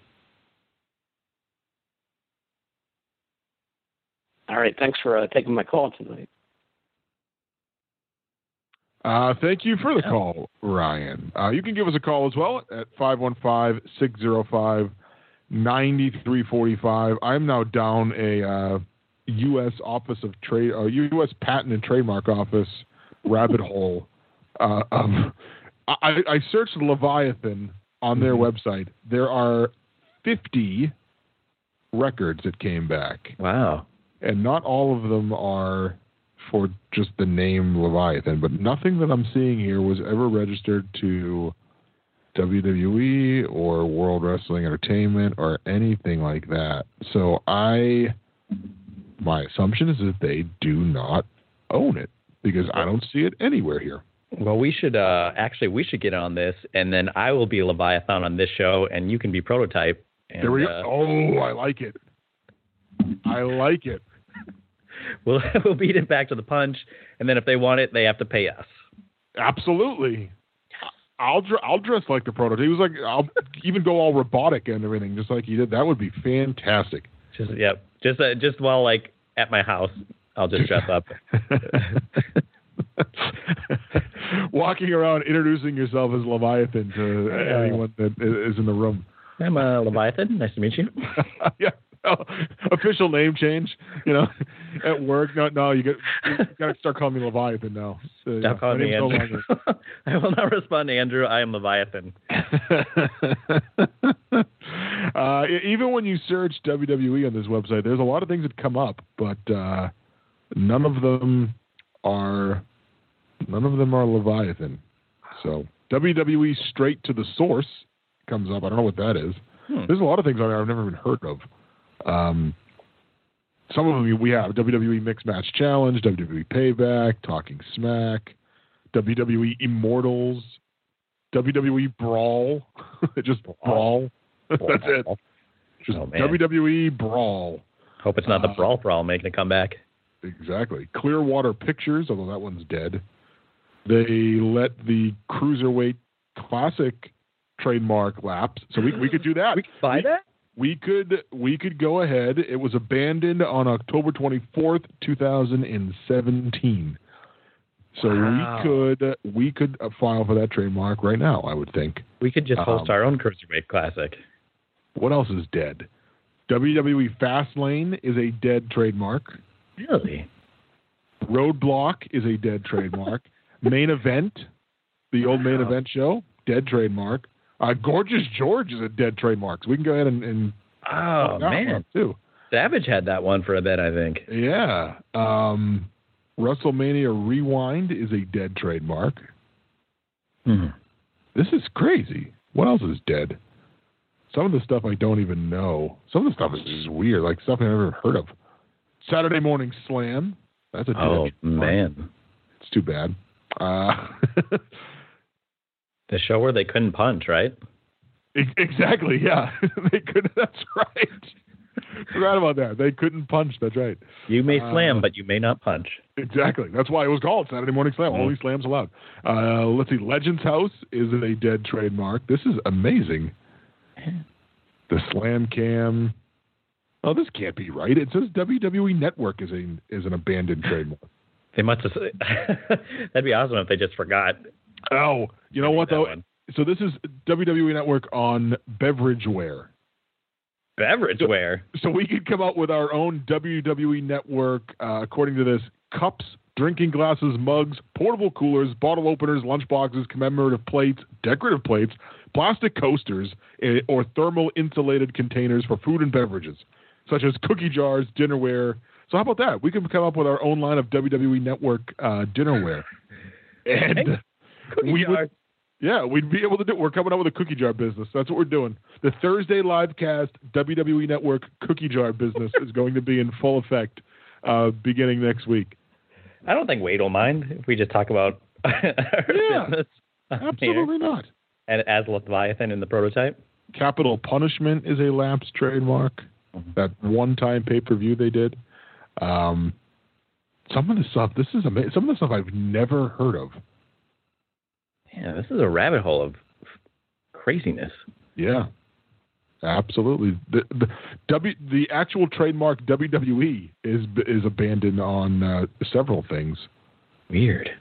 F: All right, thanks for taking my call tonight.
B: Thank you for the call, Ryan. You can give us a call as well at 515-605-9345. I'm now down a U.S. Office of Trade, U.S. Patent and Trademark Office rabbit hole. I searched Leviathan on their website. There are 50 records that came back.
C: Wow.
B: And not all of them are for just the name Leviathan, but nothing that I'm seeing here was ever registered to WWE or World Wrestling Entertainment or anything like that. So my assumption is that they do not own it, because I don't see it anywhere here.
C: Well, we should get on this, and then I will be Leviathan on this show, and you can be Prototype. And,
B: there we go. Oh, I like it.
C: We'll beat it back to the punch, and then if they want it, they have to pay us.
B: Absolutely. I'll dress like the Prototype. He was like, I'll even go all robotic and everything, just like he did. That would be fantastic.
C: Just while like at my house, I'll just dress up.
B: Walking around introducing yourself as Leviathan to anyone that is in the room.
C: I'm Leviathan. Nice to meet you.
B: Yeah. Official name change, at work. No, you got to start calling me Leviathan now. So,
C: Stop calling me Andrew. I will not respond, Andrew. I am Leviathan.
B: Even when you search WWE on this website, there's a lot of things that come up, but none of them are Leviathan. So WWE Straight to the Source comes up. I don't know what that is. There's a lot of things on there I've never even heard of. Some of them we have: WWE Mixed Match Challenge, WWE Payback, Talking Smack, WWE Immortals, WWE Brawl. Just Brawl. That's it. Just WWE Brawl.
C: Hope it's not the Brawl making a comeback.
B: Exactly. Clearwater Pictures, although that one's dead. They let the Cruiserweight Classic trademark lapse, so we could do that.
C: We could buy that?
B: We could go ahead. It was abandoned on October 24th, 2017. So we could file for that trademark right now, I would think.
C: We could just host our own Cruiserweight Classic.
B: What else is dead? WWE Fastlane is a dead trademark.
C: Really?
B: Roadblock is a dead trademark. Main Event, the old Main Event show, dead trademark. Gorgeous George is a dead trademark, so we can go ahead and
C: oh man,
B: too.
C: Savage had that one for a bit, I think.
B: Yeah. WrestleMania Rewind is a dead trademark. This is crazy. What else is dead? Some of the stuff I don't even know. Some of the stuff is just weird, like stuff I've never heard of. Saturday Morning Slam. That's a dead trademark.
C: Man.
B: It's too bad.
C: The show where they couldn't punch, right?
B: Exactly, yeah. They couldn't. That's right. Forgot about that. They couldn't punch. That's right.
C: You may slam, but you may not punch.
B: Exactly. That's why it was called Saturday Morning Slam. Only slams allowed. Let's see. Legends House is a dead trademark. This is amazing. The Slam Cam. Oh, this can't be right. It says WWE Network is an abandoned trademark.
C: They must have. That'd be awesome if they just forgot.
B: Oh, you know what though? So this is WWE Network on beverageware.
C: Beverageware.
B: So we could come up with our own WWE Network, according to this: cups, drinking glasses, mugs, portable coolers, bottle openers, lunchboxes, commemorative plates, decorative plates, plastic coasters, or thermal insulated containers for food and beverages, such as cookie jars, dinnerware. So how about that? We can come up with our own line of WWE Network dinnerware. And we'd be able to do. We're coming up with a cookie jar business. That's what we're doing. The Thursday live cast WWE Network cookie jar business is going to be in full effect beginning next week.
C: I don't think Wade will mind if we just talk about our business.
B: Absolutely not.
C: And as Leviathan in the prototype.
B: Capital Punishment is a lapsed trademark. That one-time pay-per-view they did. Some of the stuff. This is amazing. Some of the stuff I've never heard of.
C: Yeah, this is a rabbit hole of craziness.
B: Yeah, absolutely. The actual trademark WWE is abandoned on several things.
C: Weird.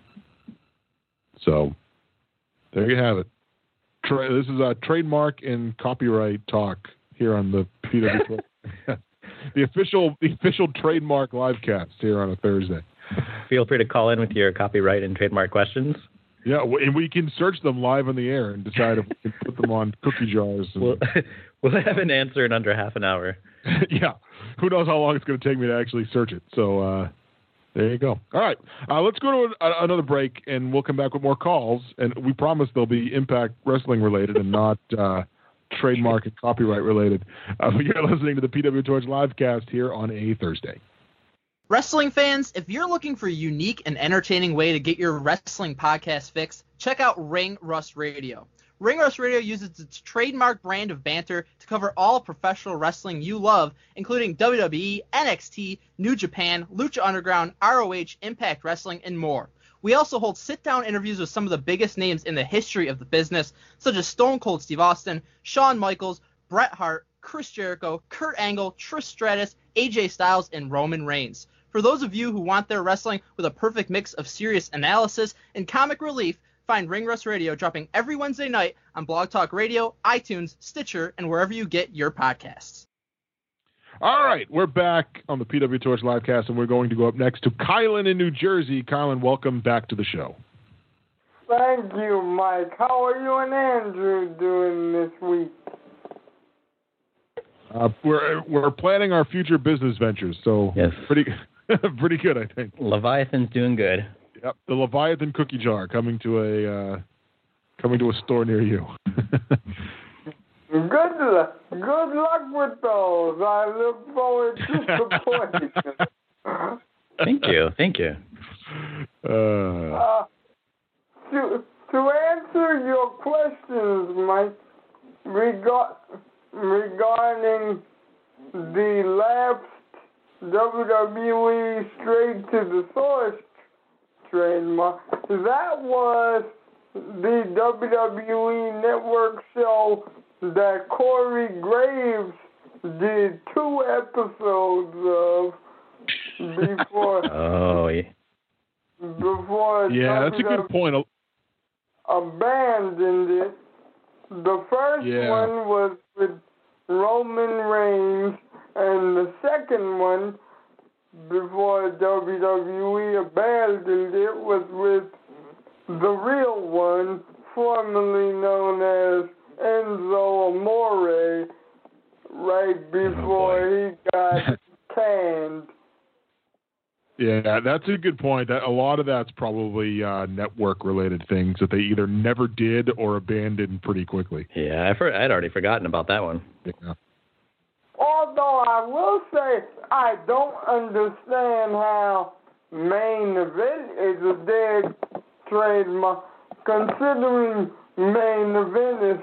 B: So there you have it. This is a trademark and copyright talk here on the PW. the official trademark live cast here on a Thursday.
C: Feel free to call in with your copyright and trademark questions.
B: Yeah, and we can search them live on the air and decide if we can put them on cookie jars.
C: We'll have an answer in under half an hour.
B: Yeah. Who knows how long it's going to take me to actually search it. So there you go. All right. Let's go to another break, and we'll come back with more calls. And we promise they'll be Impact Wrestling related and not trademark and copyright related. You're listening to the PW Torch livecast here on a Thursday.
G: Wrestling fans, if you're looking for a unique and entertaining way to get your wrestling podcast fix, check out Ring Rust Radio. Ring Rust Radio uses its trademark brand of banter to cover all professional wrestling you love, including WWE, NXT, New Japan, Lucha Underground, ROH, Impact Wrestling, and more. We also hold sit-down interviews with some of the biggest names in the history of the business, such as Stone Cold Steve Austin, Shawn Michaels, Bret Hart, Chris Jericho, Kurt Angle, Trish Stratus, AJ Styles, and Roman Reigns. For those of you who want their wrestling with a perfect mix of serious analysis and comic relief, find Ring Rust Radio dropping every Wednesday night on Blog Talk Radio, iTunes, Stitcher, and wherever you get your podcasts.
B: All right, we're back on the PW Torch Livecast, and we're going to go up next to Kylan in New Jersey. Kylan, welcome back to the show.
H: Thank you, Mike. How are you and Andrew doing this week?
B: We're planning our future business ventures, so
C: yes.
B: pretty good, I think.
C: Leviathan's doing good.
B: Yep, the Leviathan cookie jar coming to a store near you.
H: Good luck with those. I look forward to supporting them.
C: Thank you.
H: To answer your questions, Mike, regarding the lapsed WWE Straight to the Source trademark, that was the WWE Network show that Corey Graves did 2 episodes of before.
C: Oh, yeah.
H: Before
B: that's a good point.
H: Abandoned it. The first one was with Roman Reigns, and the second one, before WWE abandoned it, was with the real one, formerly known as Enzo Amore, right before he got canned.
B: Yeah, that's a good point. That a lot of that's probably network-related things that they either never did or abandoned pretty quickly.
C: Yeah, I'd already forgotten about that one.
B: Yeah.
H: Although I will say I don't understand how Main Event is a dead trademark, considering Main Event is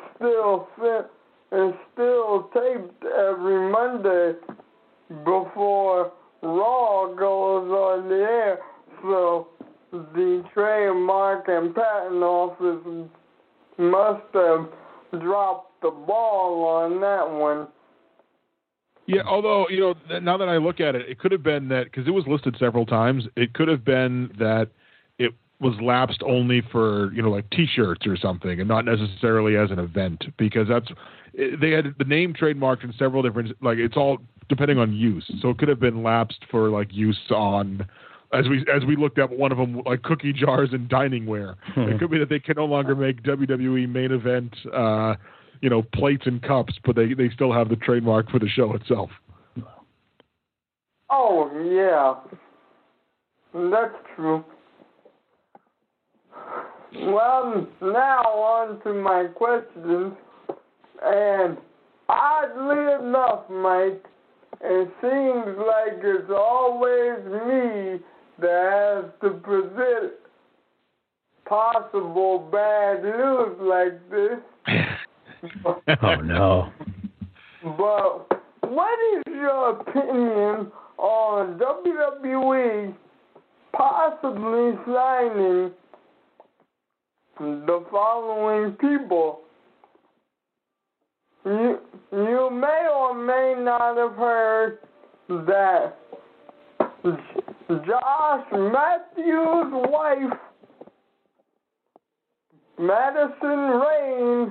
H: still taped every Monday before Raw goes on the air, so the trademark and patent office must have dropped the ball on that one.
B: Yeah, although, now that I look at it, it could have been that, because it was listed several times, it could have been that it was lapsed only for, like T-shirts or something, and not necessarily as an event, because they had the name trademarked in several different, like, it's all depending on use. So it could have been lapsed for, like, use on, as we looked at one of them, like cookie jars and dining ware. It could be that they can no longer make WWE Main Event plates and cups, but they still have the trademark for the show itself.
H: Oh, yeah. That's true. Well, now on to my questions. And oddly enough, Mike, it seems like it's always me that has to present possible bad news like this.
C: Oh, no.
H: But what is your opinion on WWE possibly signing the following people? You may or may not have heard that Josh Matthews' wife, Madison Rayne,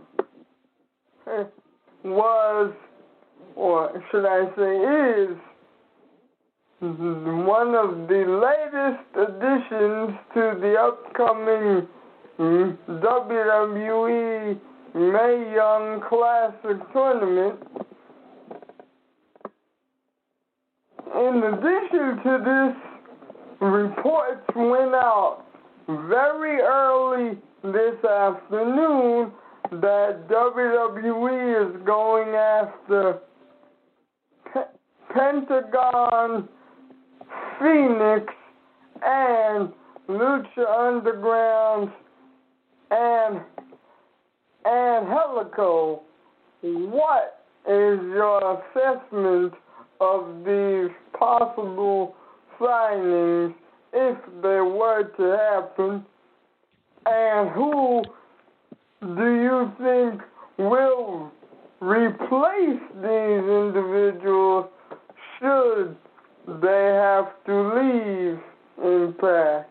H: was, or should I say is, one of the latest additions to the upcoming WWE Mae Young Classic Tournament. In addition to this, reports went out very early this afternoon that WWE is going after Pentagon, Phoenix, and Lucha Underground, and Helico. What is your assessment of these possible signings if they were to happen? And who do you think will replace these individuals should they have to leave Impact.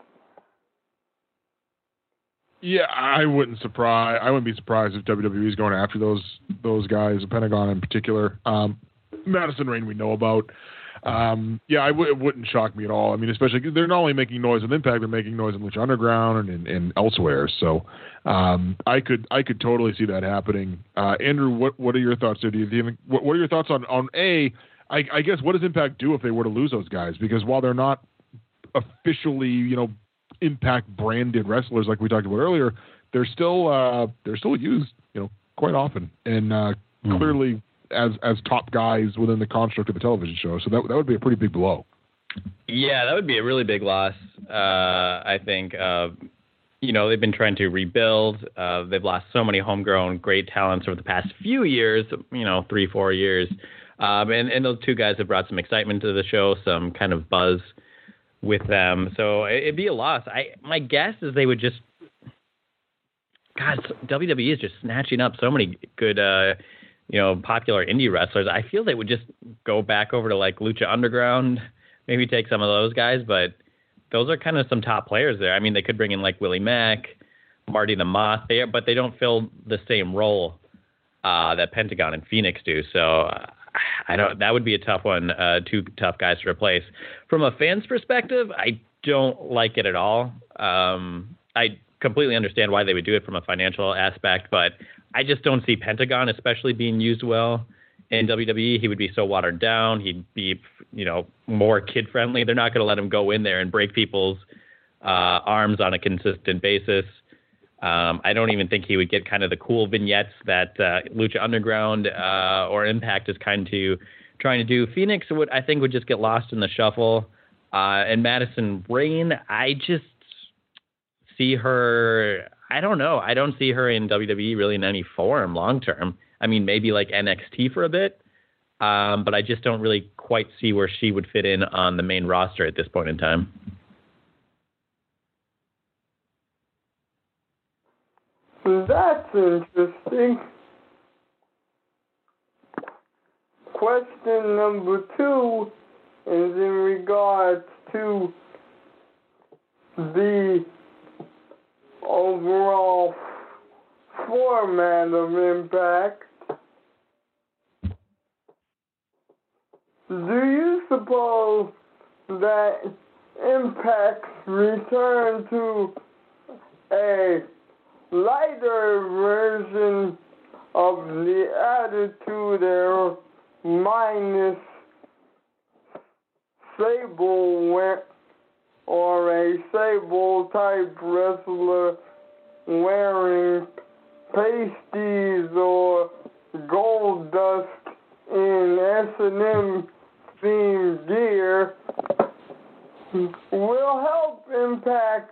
B: Yeah, I wouldn't be surprised if WWE is going after those guys, Pentagon in particular. Madison Rayne we know about. It wouldn't shock me at all. I mean, especially because they're not only making noise with Impact, they're making noise in Lucha Underground and elsewhere. So I could totally see that happening. Andrew, what are your thoughts there? What are your thoughts on I guess what does Impact do if they were to lose those guys? Because while they're not officially, Impact branded wrestlers like we talked about earlier, they're still used, quite often and clearly as top guys within the construct of the television show. So that would be a pretty big blow.
C: Yeah, that would be a really big loss. I think they've been trying to rebuild. They've lost so many homegrown great talents over the past few years, 3-4 years. And those two guys have brought some excitement to the show, some kind of buzz with them. So it'd be a loss. My guess is they would just, WWE is just snatching up so many good, popular indie wrestlers. I feel they would just go back over to like Lucha Underground, maybe take some of those guys, but those are kind of some top players there. I mean, they could bring in like Willie Mack, Marty the Moth there, but they don't fill the same role that Pentagon and Phoenix do. So that would be a tough one, two tough guys to replace. From a fan's perspective, I don't like it at all. I completely understand why they would do it from a financial aspect, but I just don't see Pentagon especially being used well in WWE. He would be so watered down. He'd be, more kid-friendly. They're not going to let him go in there and break people's arms on a consistent basis. I don't even think he would get kind of the cool vignettes that Lucha Underground or Impact is kind of trying to do. Phoenix, I think, would just get lost in the shuffle. And Madison Rayne, I just see her, I don't know. I don't see her in WWE really in any form long term. I mean, maybe like NXT for a bit, but I just don't really quite see where she would fit in on the main roster at this point in time.
H: That's interesting. Question number 2 is in regards to the overall format of Impact. Do you suppose that Impact's return to a lighter version of the Attitude Era minus Sable or a Sable type wrestler wearing pasties or gold dust in S&M themed gear will help Impact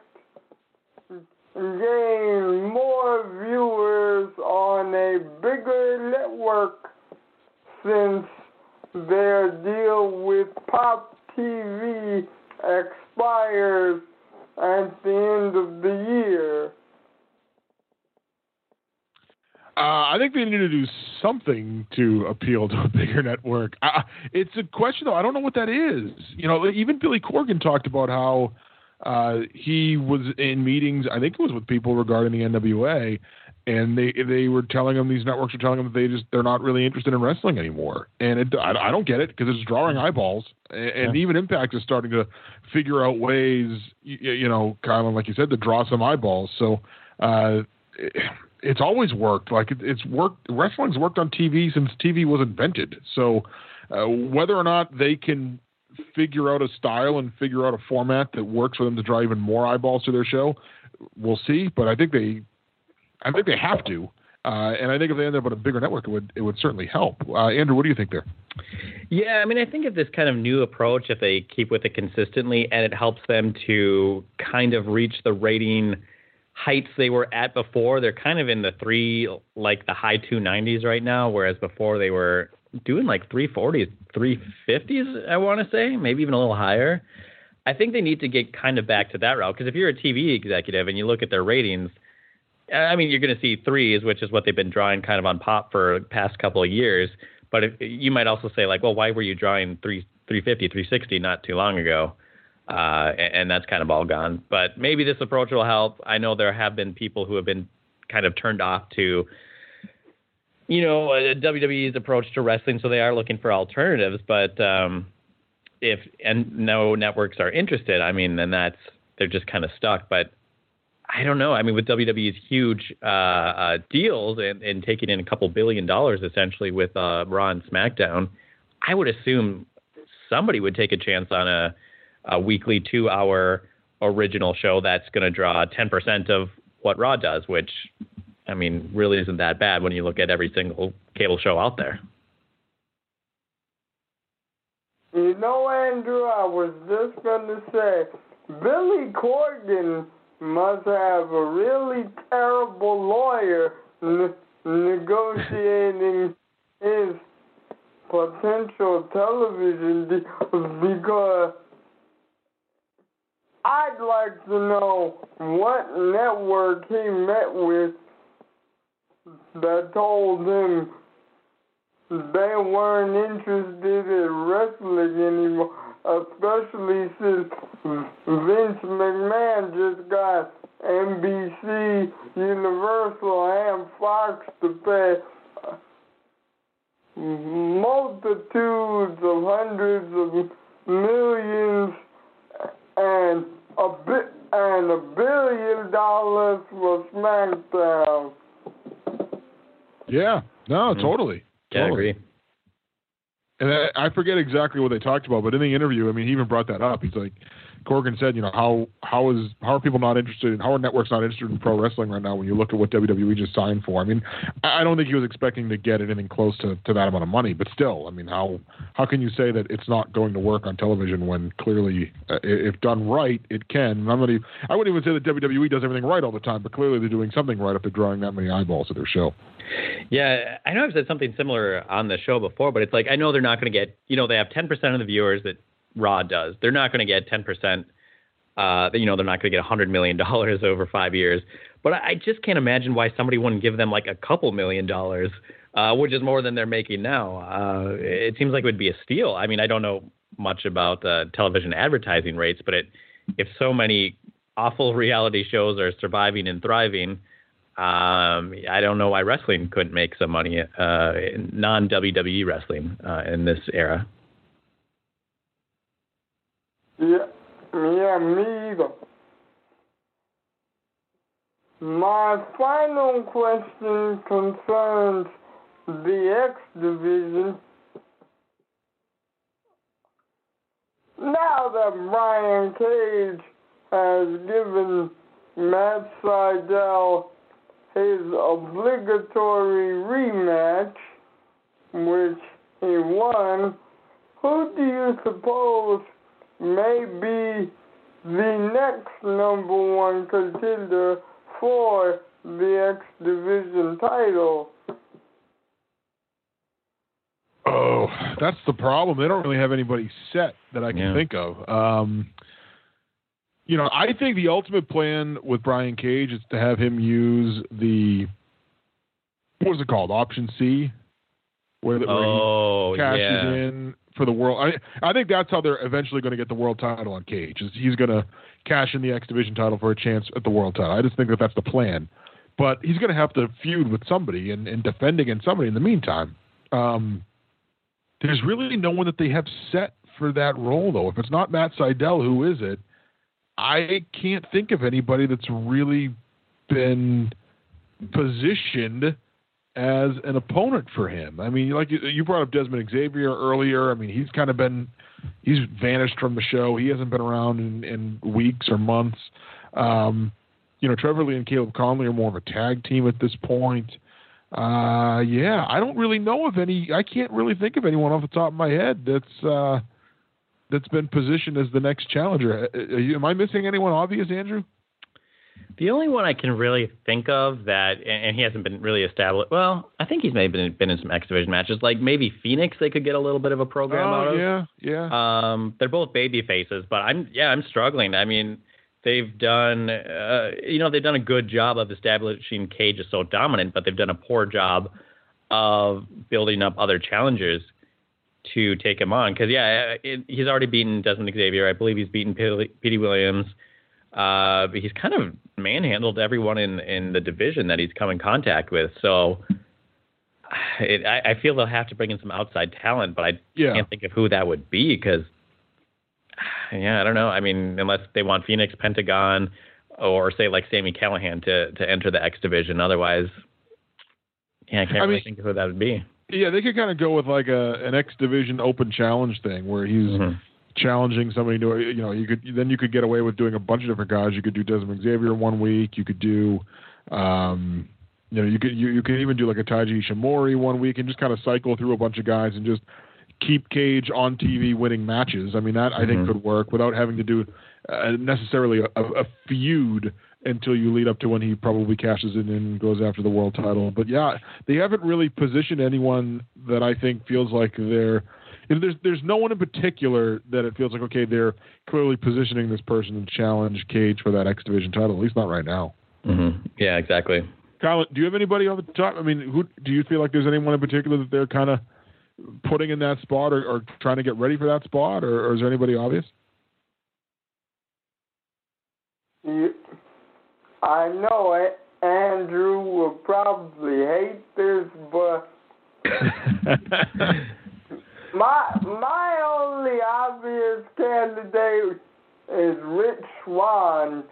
H: gain more viewers on a bigger network since their deal with Pop TV expires at the end of the year?
B: I think they need to do something to appeal to a bigger network. It's a question, though. I don't know what that is. Even Billy Corgan talked about how he was in meetings, I think it was with people regarding the NWA, and they were telling him, these networks were telling him that they're not really interested in wrestling anymore. And I don't get it, because it's drawing eyeballs. And even Impact is starting to figure out ways, kind of like you said, to draw some eyeballs. So it's always worked. Like it's worked. Wrestling's worked on TV since TV was invented. So whether or not they can figure out a style and figure out a format that works for them to draw even more eyeballs to their show, we'll see. But I think they have to. And I think if they end up on a bigger network, it would certainly help. Andrew, what do you think there?
C: Yeah, I mean, I think if this kind of new approach, if they keep with it consistently and it helps them to kind of reach the rating heights they were at before, they're kind of in the high 290s right now, whereas before they were doing like 340s, 350s, I want to say, maybe even a little higher. I think they need to get kind of back to that route, because if you're a TV executive and you look at their ratings, I mean, you're going to see 3s, which is what they've been drawing kind of on Pop for the past couple of years. But you might also say, like, well, why were you drawing 3 350, 360 not too long ago. And that's kind of all gone. But maybe this approach will help. I know there have been people who have been kind of turned off to, WWE's approach to wrestling, so they are looking for alternatives. But if no networks are interested, I mean, then they're just kind of stuck. But I don't know. I mean, with WWE's huge deals and taking in a couple $2 billion essentially with Raw and SmackDown, I would assume somebody would take a chance on a weekly 2-hour original show that's going to draw 10% of what Raw does, which, I mean, really isn't that bad when you look at every single cable show out there.
H: Andrew, I was just going to say, Billy Corgan must have a really terrible lawyer negotiating his potential television deals, because I'd like to know what network he met with that told him they weren't interested in wrestling anymore, especially since Vince McMahon just got NBC, Universal, and Fox to pay multitudes of hundreds of millions and $1 billion for SmackDown.
B: Yeah, no, totally.
C: Yeah, I agree.
B: And I forget exactly what they talked about, but in the interview, I mean, he even brought that up. He's like, Corgan said, how are people not interested in, how are networks not interested in pro wrestling right now when you look at what WWE just signed for? I mean, I don't think he was expecting to get anything close to that amount of money, but still, I mean, how can you say that it's not going to work on television when clearly, if done right, it can? I wouldn't even say that WWE does everything right all the time, but clearly they're doing something right if they're drawing that many eyeballs to their show.
C: Yeah, I know I've said something similar on the show before, but it's like, I know they're not going to get, they have 10% of the viewers that Raw does. They're not going to get 10%, they're not going to get $100 million over 5 years. But I just can't imagine why somebody wouldn't give them like a couple $1 million, which is more than they're making now. It seems like it would be a steal. I mean, I don't know much about television advertising rates, but if so many awful reality shows are surviving and thriving, I don't know why wrestling couldn't make some money, non-WWE wrestling in this era.
H: Yeah, me either. My final question concerns the X Division. Now that Brian Cage has given Matt Sydal his obligatory rematch, which he won, who do you suppose may be the next number one contender for the X Division title?
B: Oh, that's the problem. They don't really have anybody set that I can think of. I think the ultimate plan with Brian Cage is to have him use what is it called? Option C? Where he cashes in for the world. I think that's how they're eventually going to get the world title on Cage. He's going to cash in the X Division title for a chance at the world title. I just think that that's the plan. But he's going to have to feud with somebody and defend against somebody in the meantime. There's really no one that they have set for that role, though. If it's not Matt Sydal, who is it? I can't think of anybody that's really been positioned as an opponent for him. I mean, like you brought up Desmond Xavier earlier. I mean, he's vanished from the show. He hasn't been around in weeks or months. Trevor Lee and Caleb Conley are more of a tag team at this point. I don't really know of any. I can't really think of anyone off the top of my head that's been positioned as the next challenger. Am I missing anyone obvious, Andrew?
C: The only one I can really think of that, and he hasn't been really established. Well, I think he's maybe been in some X Division matches, like maybe Phoenix. They could get a little bit of a program out of.
B: Yeah.
C: They're both baby faces, but I'm struggling. I mean, they've done, they've done a good job of establishing Cage as so dominant, but they've done a poor job of building up other challengers. to take him on. Because, he's already beaten Desmond Xavier. I believe he's beaten Petey Williams. But he's kind of manhandled everyone in the division that he's come in contact with. So I feel they'll have to bring in some outside talent, but I can't think of who that would be because, I don't know. I mean, unless they want Phoenix, Pentagon, or say like Sami Callihan to enter the X division. Otherwise, I can't really think of who that would be.
B: Yeah, they could kind of go with like an X division open challenge thing where he's challenging somebody to, you could get away with doing a bunch of different guys. You could do Desmond Xavier 1 week. You could do, you could even do like a Taiji Ishimori 1 week and just kind of cycle through a bunch of guys and just keep Cage on TV winning matches. I mean, that I think could work without having to do necessarily a feud until you lead up to when he probably cashes in and goes after the world title. But they haven't really positioned anyone that I think feels like there's no one in particular that it feels like, okay, they're clearly positioning this person to challenge Cage for that X Division title, at least not right now.
C: Mm-hmm. Yeah, exactly.
B: Kyle, do you have anybody on the top? I mean, who do you feel like there's anyone in particular that they're kind of putting in that spot or trying to get ready for that spot, or is there anybody obvious?
H: I know it. Andrew will probably hate this, but my only obvious candidate is Rich Swann.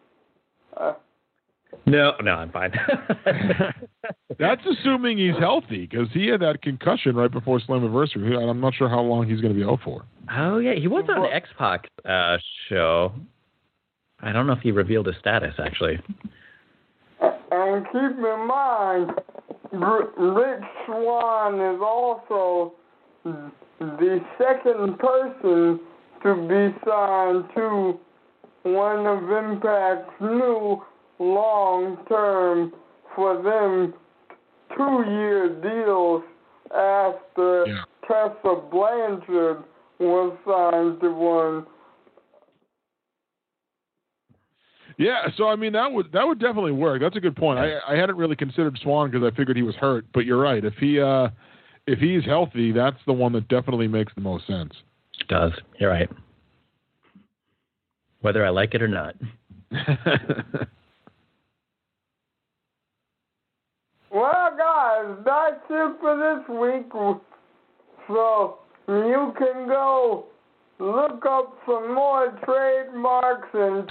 C: No, I'm fine.
B: That's assuming he's healthy because he had that concussion right before Slammiversary. I'm not sure how long he's going to be out for.
C: Oh, yeah. He was on the X-Pac show. I don't know if he revealed his status, actually.
H: And keep in mind, Rich Swann is also the second person to be signed to one of Impact's new long-term for them 2-year deals after Tessa Blanchard was signed to one.
B: Yeah, so I mean that would definitely work. That's a good point. I hadn't really considered Swann because I figured he was hurt, but you're right. If he's healthy, that's the one that definitely makes the most sense.
C: It does. You're right. Whether I like it or not.
H: Well, guys, that's it for this week. So you can go look up some more trademarks and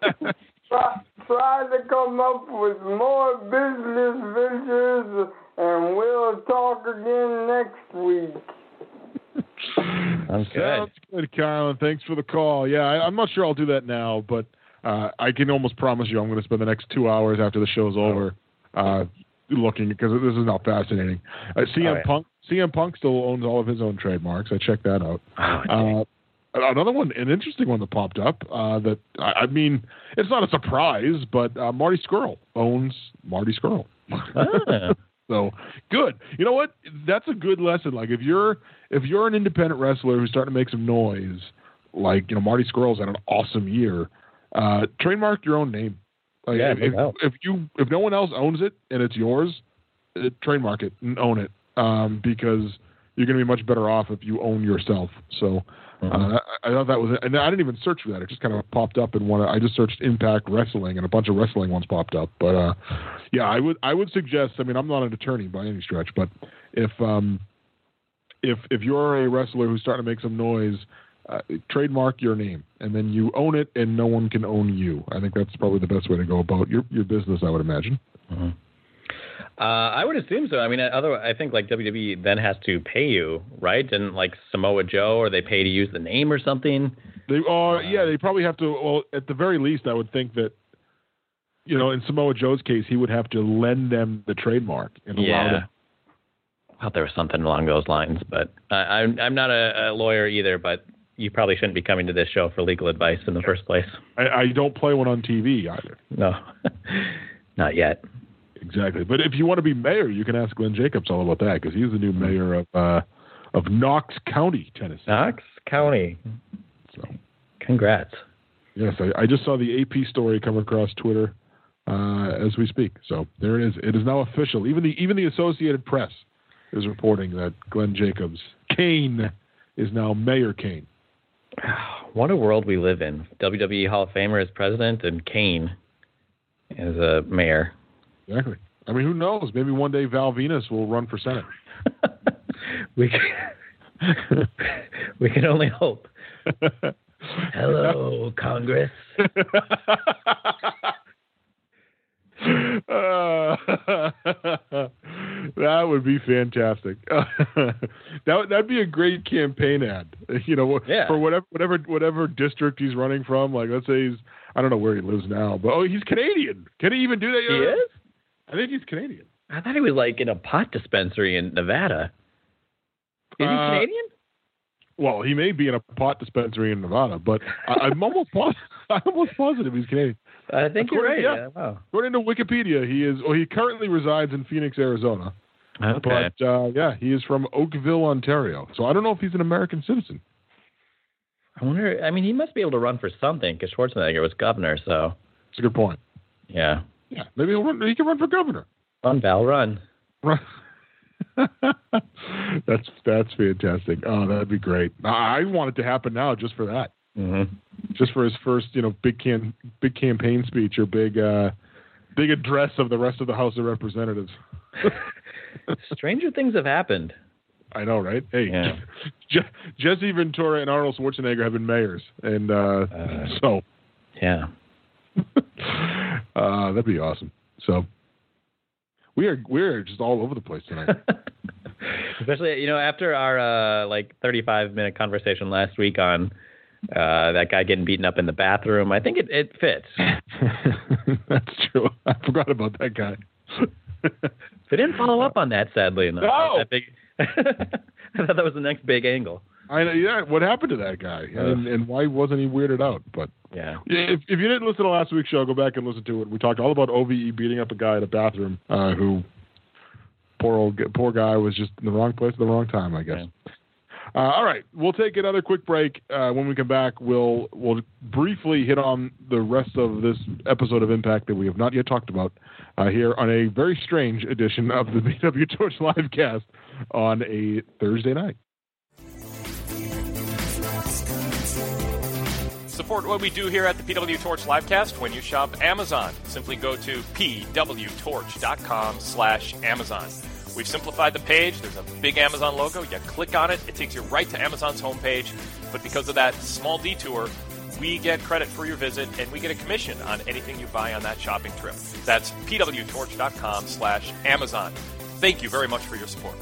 H: try to come up with more business ventures, and we'll talk again next week.
B: Sounds good, Kyle, and thanks for the call. Yeah, I'm not sure I'll do that now, but I can almost promise you I'm going to spend the next 2 hours after the show's over looking, because this is now fascinating. CM Punk still owns all of his own trademarks. I checked that out. Another one, an interesting one that popped up, that, I mean, it's not a surprise, but Marty Scurll owns Marty Scurll. So, good. You know what? That's a good lesson. Like, if you're an independent wrestler who's starting to make some noise, like, Marty Scurll's had an awesome year, trademark your own name. Like, if no one else owns it and it's yours, trademark it and own it, because you're going to be much better off if you own yourself. So I thought that was it. And I didn't even search for that. It just kind of popped up in one. I just searched Impact Wrestling, and a bunch of wrestling ones popped up. But I would suggest. I mean, I'm not an attorney by any stretch, but if you're a wrestler who's starting to make some noise, trademark your name, and then you own it, and no one can own you. I think that's probably the best way to go about your business, I would imagine.
C: Mm-hmm. I would assume so. I mean, I think like WWE then has to pay you, right? And like Samoa Joe, or they pay to use the name or something. They
B: probably have to. Well, at the very least, I would think that, in Samoa Joe's case, he would have to lend them the trademark and allow them.
C: I thought there was something along those lines, but I'm not a lawyer either. But you probably shouldn't be coming to this show for legal advice in the first place.
B: I don't play one on TV either.
C: No, not yet.
B: Exactly. But if you want to be mayor, you can ask Glenn Jacobs all about that, because he's the new mayor of Knox County, Tennessee.
C: Knox County.
B: So,
C: congrats.
B: Yes, I just saw the AP story come across Twitter as we speak. So there it is. It is now official. Even the Associated Press is reporting that Glenn Jacobs Kane is now Mayor Kane.
C: What a world we live in. WWE Hall of Famer as president and Kane as a mayor.
B: Exactly. I mean, who knows? Maybe one day Val Venus will run for Senate.
C: we can only hope. Hello, Congress.
B: That would be fantastic. That'd be a great campaign ad. For whatever district he's running from. Like, let's say I don't know where he lives now, but he's Canadian. Can he even do that?
C: He is?
B: I think he's Canadian.
C: I thought he was like in a pot dispensary in Nevada. Is he Canadian?
B: Well, he may be in a pot dispensary in Nevada, but I'm almost positive he's Canadian.
C: I think you're right. Yeah. Wow.
B: According to Wikipedia, he currently resides in Phoenix, Arizona.
C: Okay.
B: But he is from Oakville, Ontario. So I don't know if he's an American citizen.
C: I wonder. I mean, he must be able to run for something because Schwarzenegger was governor. So
B: that's a good point.
C: Yeah.
B: Yeah. Maybe he can run for governor.
C: Run, Val, run.
B: That's fantastic. Oh, that'd be great. I want it to happen now, just for that.
C: Mm-hmm.
B: Just for his first, big campaign speech or big address of the rest of the House of Representatives.
C: Stranger things have happened.
B: I know, right? Hey,
C: yeah.
B: Jesse Ventura and Arnold Schwarzenegger have been mayors, and so
C: yeah,
B: that'd be awesome. So we're just all over the place tonight.
C: Especially, after our 35-minute conversation last week on that guy getting beaten up in the bathroom, I think it fits.
B: That's true. I forgot about that guy.
C: They didn't follow up on that, sadly enough.
B: No.
C: I thought that was the next big angle.
B: Yeah, what happened to that guy, and why wasn't he weirded out? But
C: yeah,
B: if you didn't listen to last week's show, go back and listen to it. We talked all about OVE beating up a guy in a bathroom who poor guy was just in the wrong place at the wrong time, I guess.
C: Yeah.
B: All right, we'll take another quick break. When we come back, we'll briefly hit on the rest of this episode of Impact that we have not yet talked about here on a very strange edition of the PW Torch Livecast on a Thursday night.
I: Support what we do here at the PW Torch Livecast when you shop Amazon. Simply go to pwtorch.com/Amazon. We've simplified the page. There's a big Amazon logo. You click on it. It takes you right to Amazon's homepage. But because of that small detour, we get credit for your visit, and we get a commission on anything you buy on that shopping trip. That's pwtorch.com/Amazon. Thank you very much for your support.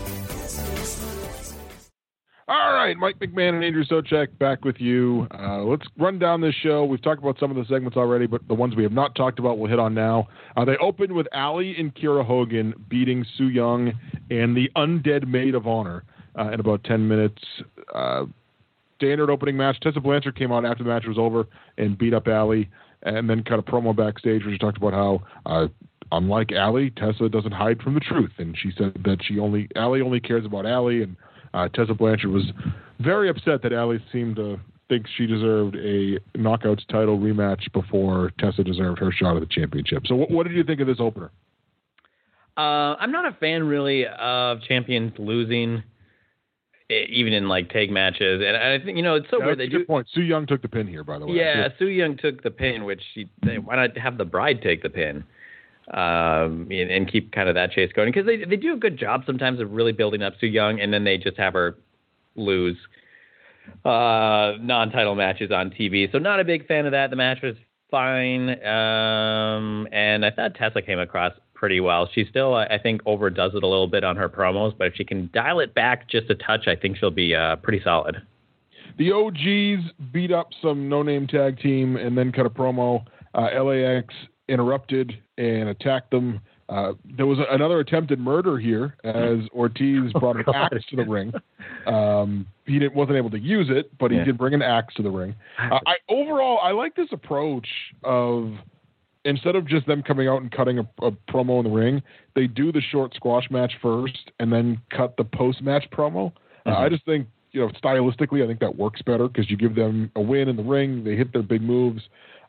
B: All right, Mike McMahon and Andrew Socek back with you. Let's run down this show. We've talked about some of the segments already, but the ones we have not talked about we'll hit on now. They opened with Allie and Kiera Hogan beating Su Yung and the Undead Maid of Honor in about 10 minutes. Standard opening match. Tessa Blanchard came out after the match was over and beat up Allie, and then cut a promo backstage where she talked about how, unlike Allie, Tessa doesn't hide from the truth, and she said that Allie only cares about Allie, and Tessa Blanchard was very upset that Allie seemed to think she deserved a Knockouts title rematch before Tessa deserved her shot at the championship. So what did you think of this opener?
C: I'm not a fan, really, of champions losing, even in tag matches. And I think, it's so weird.
B: That's a good point. Su Yung took the pin here, by the way.
C: Yeah, Su Yung took the pin, which why not have the bride take the pin? And keep kind of that chase going, because they do a good job sometimes of really building up Su Yung, and then they just have her lose non-title matches on TV. So not a big fan of that. The match was fine, and I thought Tessa came across pretty well. She still, I think, overdoes it a little bit on her promos, but if she can dial it back just a touch, I think she'll be pretty solid.
B: The OGs beat up some no-name tag team and then cut a promo. LAX interrupted and attacked them. There was another attempted murder here as Ortiz brought an axe to the ring. He wasn't able to use it, but he did bring an axe to the ring. Overall, I like this approach of, instead of just them coming out and cutting a promo in the ring, they do the short squash match first and then cut the post-match promo. I just think, stylistically, I think that works better because you give them a win in the ring, they hit their big moves.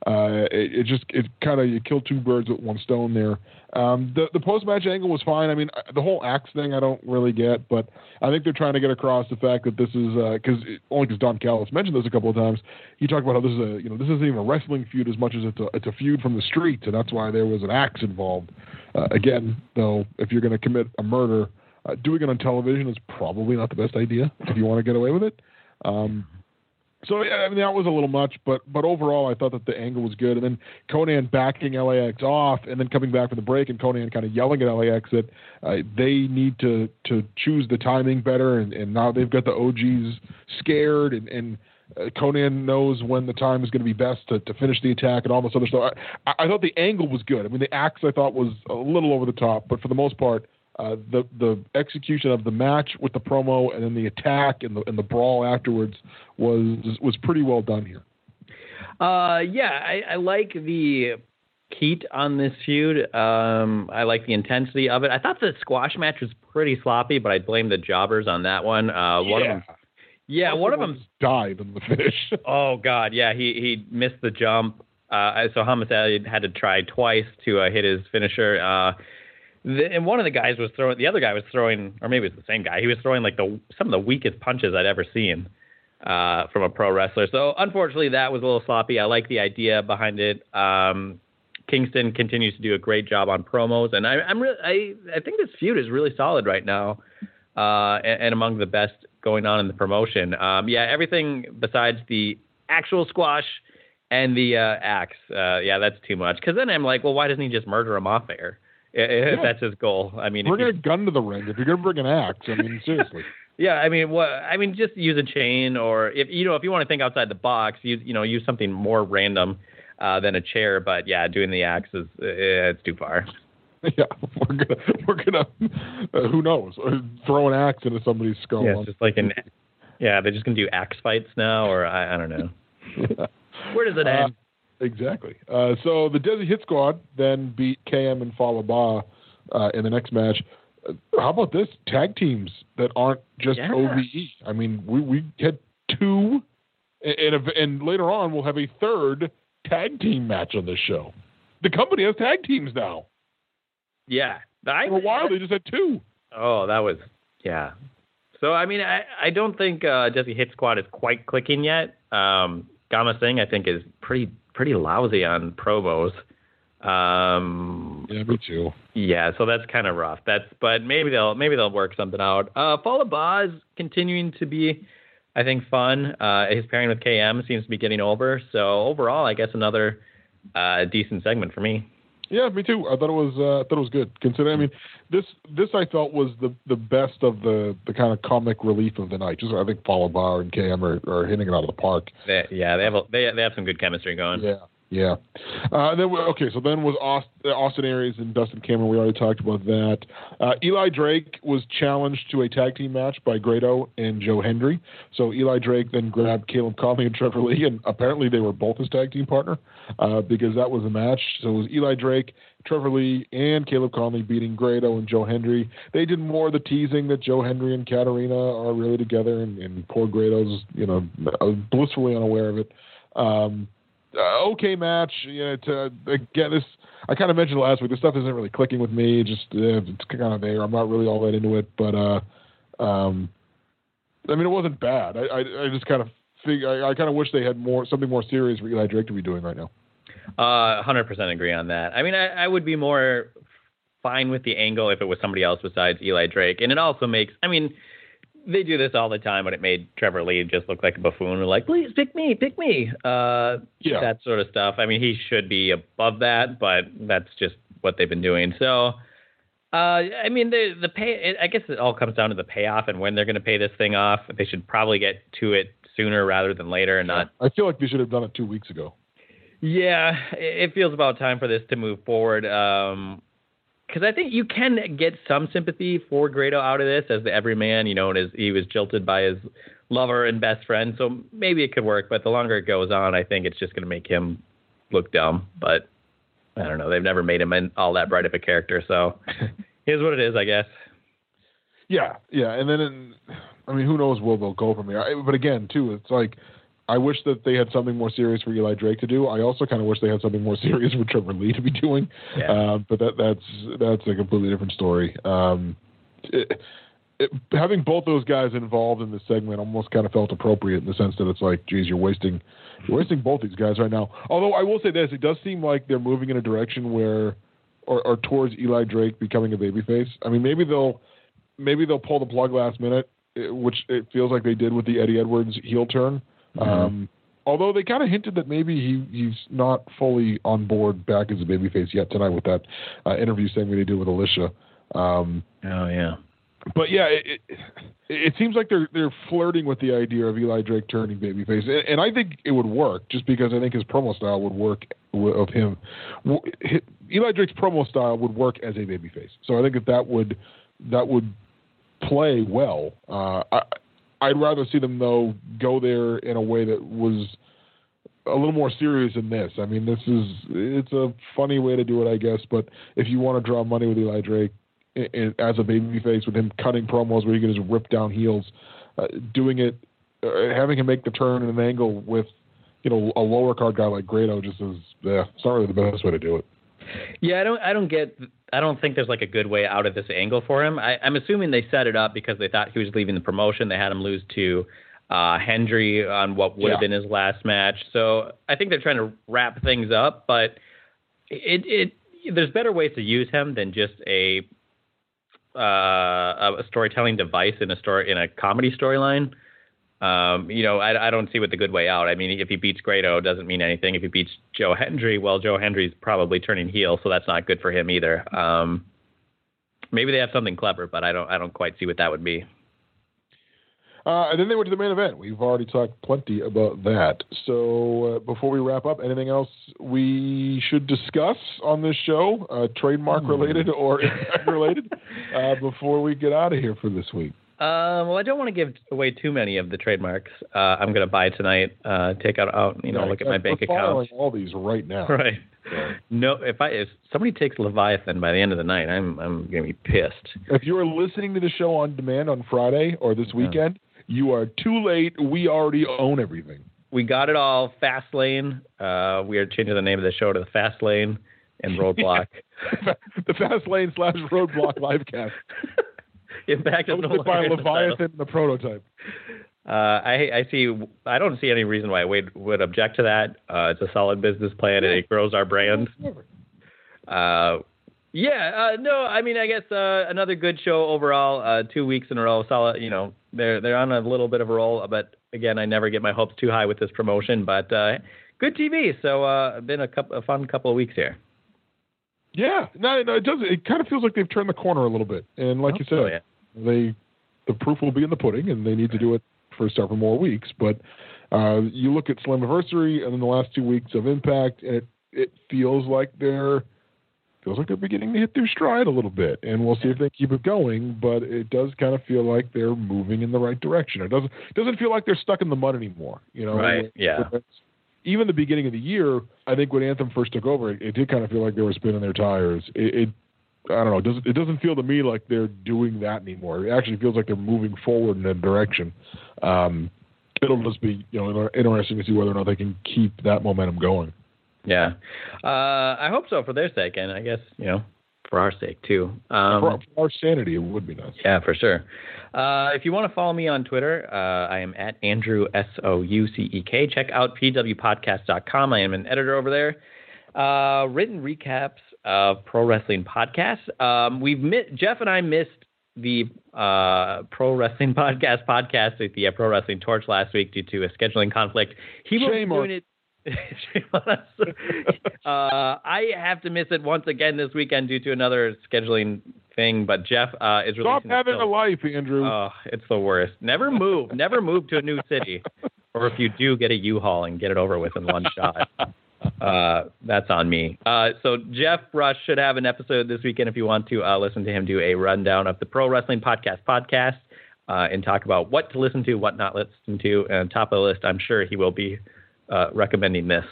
B: It kind of, you kill two birds with one stone there. The post-match angle was fine. I mean, the whole axe thing I don't really get, but I think they're trying to get across the fact that this is because Don Callis mentioned this a couple of times. He talked about how this is this isn't even a wrestling feud as much as it's a feud from the streets, and that's why there was an axe involved. Again, though, if you're going to commit a murder, doing it on television is probably not the best idea if you want to get away with it. So, yeah, I mean, that was a little much, but overall I thought that the angle was good. And then Konnan backing LAX off and then coming back from the break and Konnan kind of yelling at LAX that they need to choose the timing better, and now they've got the OGs scared, and Konnan knows when the time is going to be best to finish the attack and all this other stuff. I thought the angle was good. I mean, the axe I thought was a little over the top, but for the most part, the execution of the match with the promo and then the attack and the brawl afterwards was pretty well done here.
C: I like the heat on this feud. I like the intensity of it. I thought the squash match was pretty sloppy, but I blame the jobbers on that one. One of them
B: died in the finish.
C: Oh God, yeah, he missed the jump. So Homicide had to try twice to hit his finisher. And one of the guys was throwing, the other guy was throwing, or maybe it's the same guy. He was throwing like some of the weakest punches I'd ever seen from a pro wrestler. So unfortunately, that was a little sloppy. I like the idea behind it. Kingston continues to do a great job on promos, and I think this feud is really solid right now, and among the best going on in the promotion. Everything besides the actual squash and the axe, that's too much. Because then I'm like, well, why doesn't he just murder him off air? If that's his goal. I mean,
B: bring a gun to the ring. If you're going to bring an axe, I mean, seriously.
C: Just use a chain, or if you want to think outside the box, use something more random than a chair. But yeah, doing the axe is it's too far.
B: Yeah, we're gonna who knows? Throw an axe into somebody's skull.
C: Yeah, it's just like they're just gonna do axe fights now, or I don't know. Yeah. Where does it end?
B: Exactly. So the Desi Hit Squad then beat KM and Fallah Bahh in the next match. How about this? Tag teams that aren't just OVE. I mean, we had two, and later on we'll have a third tag team match on this show. The company has tag teams now.
C: Yeah.
B: For a while, they just had two.
C: Oh, that was, yeah. So, I mean, I don't think Desi Hit Squad is quite clicking yet. Gama Singh, I think, is pretty lousy on promos.
B: Yeah, me too.
C: Yeah, so that's kind of rough. But maybe they'll work something out. Fallah Bahh is continuing to be, I think, fun. His pairing with KM seems to be getting over. So overall, I guess another decent segment for me.
B: Yeah, me too. I thought it was good. Considering, I mean, this I felt was the best of the kind of comic relief of the night. Just I think Fallah Bahh and KM are hitting it out of the park.
C: They have some good chemistry going.
B: Yeah. Then was Austin Aries and Dustin Cameron. We already talked about that. Eli Drake was challenged to a tag team match by Grado and Joe Hendry. So Eli Drake then grabbed Caleb Conley and Trevor Lee, and apparently they were both his tag team partner because that was a match. So it was Eli Drake, Trevor Lee, and Caleb Conley beating Grado and Joe Hendry. They did more of the teasing that Joe Hendry and Katarina are really together, and poor Grado's blissfully unaware of it. Okay match. To get this, I kind of mentioned last week. This stuff isn't really clicking with me. Just it's kind of there. I'm not really all that into it. But I mean, it wasn't bad. I just kind of I kind of wish they had something more serious for Eli Drake to be doing right now.
C: 100% agree on that. I mean, I would be more fine with the angle if it was somebody else besides Eli Drake, and it also makes. I mean. They do this all the time, but it made Trevor Lee just look like a buffoon. Like, please pick me. That sort of stuff. I mean, he should be above that, but that's just what they've been doing. So, I mean, the pay. I guess it all comes down to the payoff and when they're going to pay this thing off. They should probably get to it sooner rather than later, and not.
B: I feel like they should have done it 2 weeks ago.
C: Yeah, it feels about time for this to move forward. Because I think you can get some sympathy for Grado out of this as the everyman, and he was jilted by his lover and best friend. So maybe it could work, but the longer it goes on, I think it's just going to make him look dumb. But I don't know. They've never made him all that bright of a character. So here's what it is, I guess.
B: Yeah. And then, I mean, who knows where they'll go from here. But again, too, it's like I wish that they had something more serious for Eli Drake to do. I also kind of wish they had something more serious for Trevor Lee to be doing.
C: Yeah.
B: But that's a completely different story. Having both those guys involved in this segment almost kind of felt appropriate in the sense that it's like, geez, you're wasting both these guys right now. Although I will say this, it does seem like they're moving in a direction where, or towards Eli Drake becoming a babyface. I mean, maybe they'll pull the plug last minute, which it feels like they did with the Eddie Edwards heel turn. Although they kind of hinted that maybe he's not fully on board back as a babyface yet tonight with that interview segment they did with Alicia. But yeah, it seems like they're flirting with the idea of Eli Drake turning babyface, and I think it would work just because I think his promo style would work of him. Eli Drake's promo style would work as a babyface, so I think that would play well. I'd rather see them, though, go there in a way that was a little more serious than this. I mean, it's a funny way to do it, I guess, but if you want to draw money with Eli Drake as a babyface, with him cutting promos where he can just rip down heels, doing it, having him make the turn in an angle with, a lower card guy like Grado just is, it's not really the best way to do it.
C: Yeah, I don't think there's like a good way out of this angle for him. I'm assuming they set it up because they thought he was leaving the promotion. They had him lose to Hendry on what would have been his last match. So I think they're trying to wrap things up, but there's better ways to use him than just a storytelling device in a comedy storyline. I don't see what the good way out. I mean, if he beats Grado, it doesn't mean anything. If he beats Joe Hendry, well, Joe Hendry's probably turning heel, so that's not good for him either. Maybe they have something clever, but I don't quite see what that would be.
B: And then they went to the main event. We've already talked plenty about that. So before we wrap up, anything else we should discuss on this show, trademark related or impact related, before we get out of here for this week?
C: Well, I don't want to give away too many of the trademarks I'm going to buy tonight. Take out, look at my bank account.
B: Following all these right now.
C: Right. Yeah. No, if somebody takes Leviathan by the end of the night, I'm going to be pissed.
B: If you are listening to the show on demand on Friday or this weekend, you are too late. We already own everything.
C: We got it all. Fast Lane. We are changing the name of the show to the Fast Lane and Roadblock.
B: The Fast Lane / Roadblock livecast.
C: Impact is no
B: by Leviathan, the prototype.
C: I don't see any reason why Wade would object to that. It's a solid business plan, and it grows our brand. No, I mean, I guess another good show overall. 2 weeks in a row, solid. They're on a little bit of a roll, but again, I never get my hopes too high with this promotion. But good TV. So been a fun couple of weeks here. Yeah, no, it does. It kind of feels like they've turned the corner a little bit, and like you said, the proof will be in the pudding, and they need to do it for several more weeks. But you look at Slammiversary and then the last 2 weeks of Impact, and it feels like they're beginning to hit their stride a little bit, and we'll see if they keep it going. But it does kind of feel like they're moving in the right direction. It doesn't feel like they're stuck in the mud anymore. Right? Yeah. Even the beginning of the year, I think when Anthem first took over, it did kind of feel like they were spinning their tires. I don't know. It doesn't feel to me like they're doing that anymore. It actually feels like they're moving forward in that direction. It'll just be interesting to see whether or not they can keep that momentum going. Yeah, I hope so for their sake, and I guess for our sake too. For our sanity, it would be nice. Yeah, for sure. If you want to follow me on Twitter, I am at Andrew Souceek. Check out pwpodcast.com. I am an editor over there. Written recaps of pro wrestling podcasts. Jeff and I missed the pro wrestling podcast at the Pro Wrestling Torch last week due to a scheduling conflict. He will be doing it. Shame on us. I have to miss it once again this weekend due to another scheduling thing. But Jeff is releasing. Stop having a life, Andrew. Oh, it's the worst. Never move to a new city, or if you do, get a U-Haul and get it over with in one shot. That's on me. So Jeff Rush should have an episode this weekend if you want to listen to him do a rundown of the Pro Wrestling podcast and talk about what to listen to, what not listen to. And top of the list, I'm sure he will be recommending this.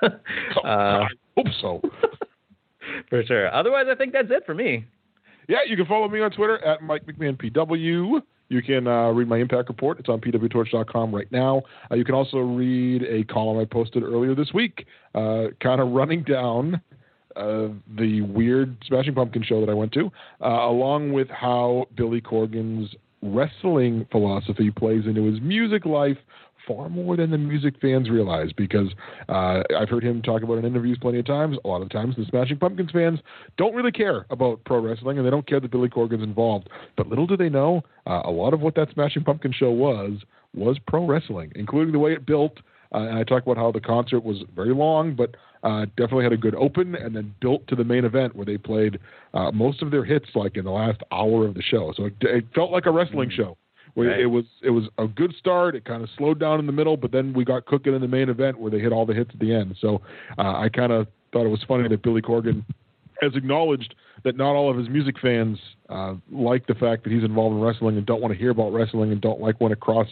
C: I hope so. For sure. Otherwise, I think that's it for me. Yeah, you can follow me on Twitter at Mike McMahon PW.
B: you can read my Impact Report. It's on pwtorch.com right now. You can also read a column I posted earlier this week, kind of running down the weird Smashing Pumpkin show that I went to, along with how Billy Corgan's wrestling philosophy plays into his music life far more than the music fans realize, because I've heard him talk about it in interviews plenty of times. A lot of times the Smashing Pumpkins fans don't really care about pro wrestling, and they don't care that Billy Corgan's involved. But little do they know, a lot of what that Smashing Pumpkin show was pro wrestling, including the way it built. And I talked about how the concert was very long, but definitely had a good open, and then built to the main event where they played most of their hits like in the last hour of the show. So it felt like a wrestling show. Where it was a good start. It kind of slowed down in the middle, but then we got cooking in the main event where they hit all the hits at the end. So I kind of thought it was funny that Billy Corgan has acknowledged that not all of his music fans like the fact that he's involved in wrestling and don't want to hear about wrestling and don't like when it crosses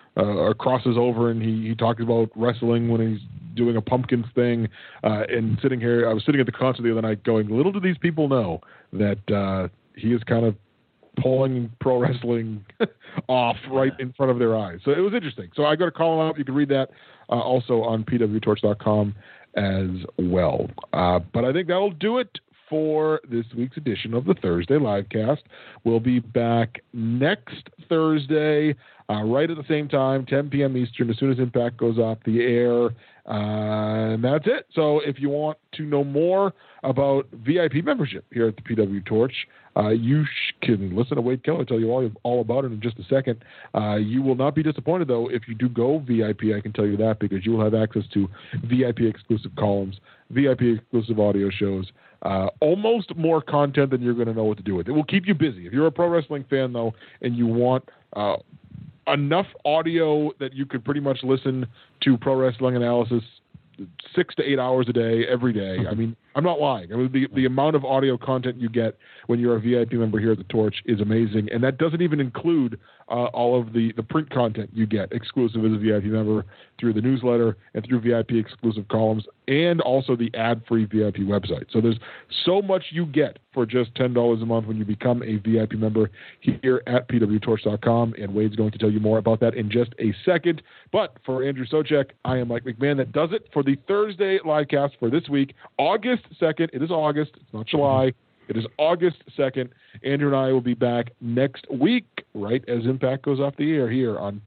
B: over, and he talks about wrestling when he's doing a Pumpkins thing. And sitting here, I was sitting at the concert the other night going, little do these people know that he is kind of pulling pro wrestling off right in front of their eyes. So it was interesting. So I got a call up. You can read that also on pwtorch.com as well. But I think that'll do it for this week's edition of the Thursday Livecast. We'll be back next Thursday, right at the same time, 10 p.m. Eastern, as soon as Impact goes off the air. And that's it. So if you want to know more about VIP membership here at the PW Torch, you can listen to Wade Keller tell you all about it in just a second. You will not be disappointed, though, if you do go VIP. I can tell you that, because you will have access to VIP exclusive columns, VIP exclusive audio shows, almost more content than you're going to know what to do with. It will keep you busy. If you're a pro wrestling fan, though, and you want enough audio that you could pretty much listen to pro wrestling analysis 6 to 8 hours a day, every day. I mean, I'm not lying. I mean, the amount of audio content you get when you're a VIP member here at the Torch is amazing, and that doesn't even include all of the print content you get exclusive as a VIP member through the newsletter and through VIP exclusive columns, and also the ad-free VIP website. So there's so much you get for just $10 a month when you become a VIP member here at pwtorch.com, and Wade's going to tell you more about that in just a second. But for Andrew Socek, I am Mike McMahon. That does it for the Thursday Livecast for this week, August 2nd. It is August. It's not July. It is August 2nd. Andrew and I will be back next week, right as Impact goes off the air here on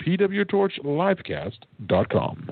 B: pwtorchlivecast.com.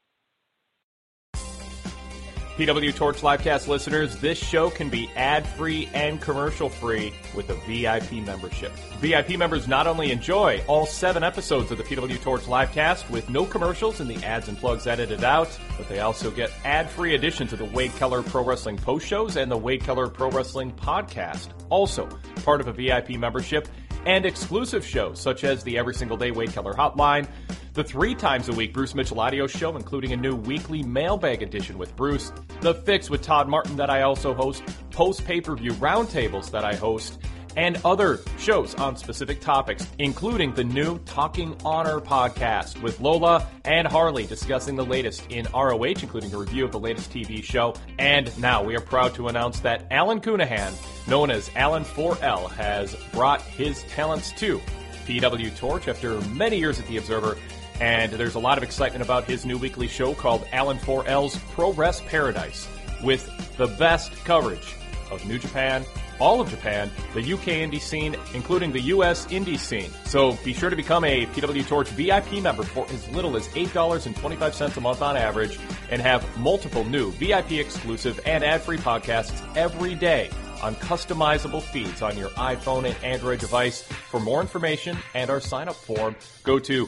I: PW Torch Livecast listeners, this show can be ad-free and commercial-free with a VIP membership. VIP members not only enjoy all 7 episodes of the PW Torch Livecast with no commercials and the ads and plugs edited out, but they also get ad-free additions of the Wade Keller Pro Wrestling post shows and the Wade Keller Pro Wrestling podcast. Also, part of a VIP membership, and exclusive shows such as the Every Single Day Wade Keller Hotline, the 3 times a week Bruce Mitchell audio show, including a new weekly mailbag edition with Bruce, The Fix with Todd Martin that I also host, post-pay-per-view roundtables that I host, and other shows on specific topics, including the new Talking Honor podcast with Lola and Harley discussing the latest in ROH, including a review of the latest TV show. And now we are proud to announce that Alan Cunahan, known as Alan 4L, has brought his talents to PW Torch after many years at The Observer. And there's a lot of excitement about his new weekly show called Alan 4L's Pro Wrest Paradise, with the best coverage of New Japan, all of Japan, the UK indie scene, including the US indie scene. So be sure to become a PW Torch VIP member for as little as $8.25 a month on average, and have multiple new VIP exclusive and ad-free podcasts every day on customizable feeds on your iPhone and Android device. For more information and our sign-up form, go to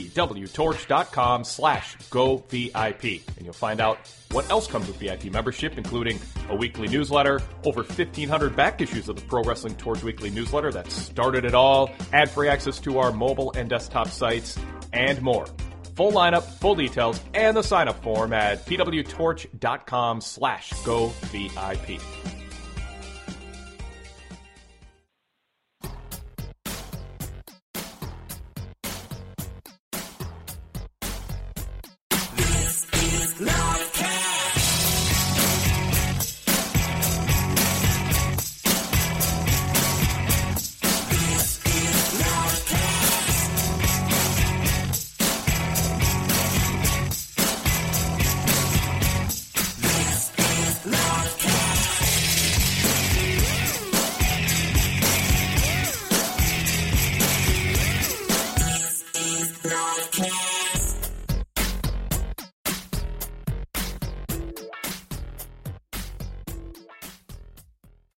I: pwtorch.com/govip, and you'll find out what else comes with VIP membership, including a weekly newsletter, over 1,500 back issues of the Pro Wrestling Torch weekly newsletter that started it all, ad-free access to our mobile and desktop sites, and more. Full lineup, full details, and the sign-up form at pwtorch.com/govip.
J: Live.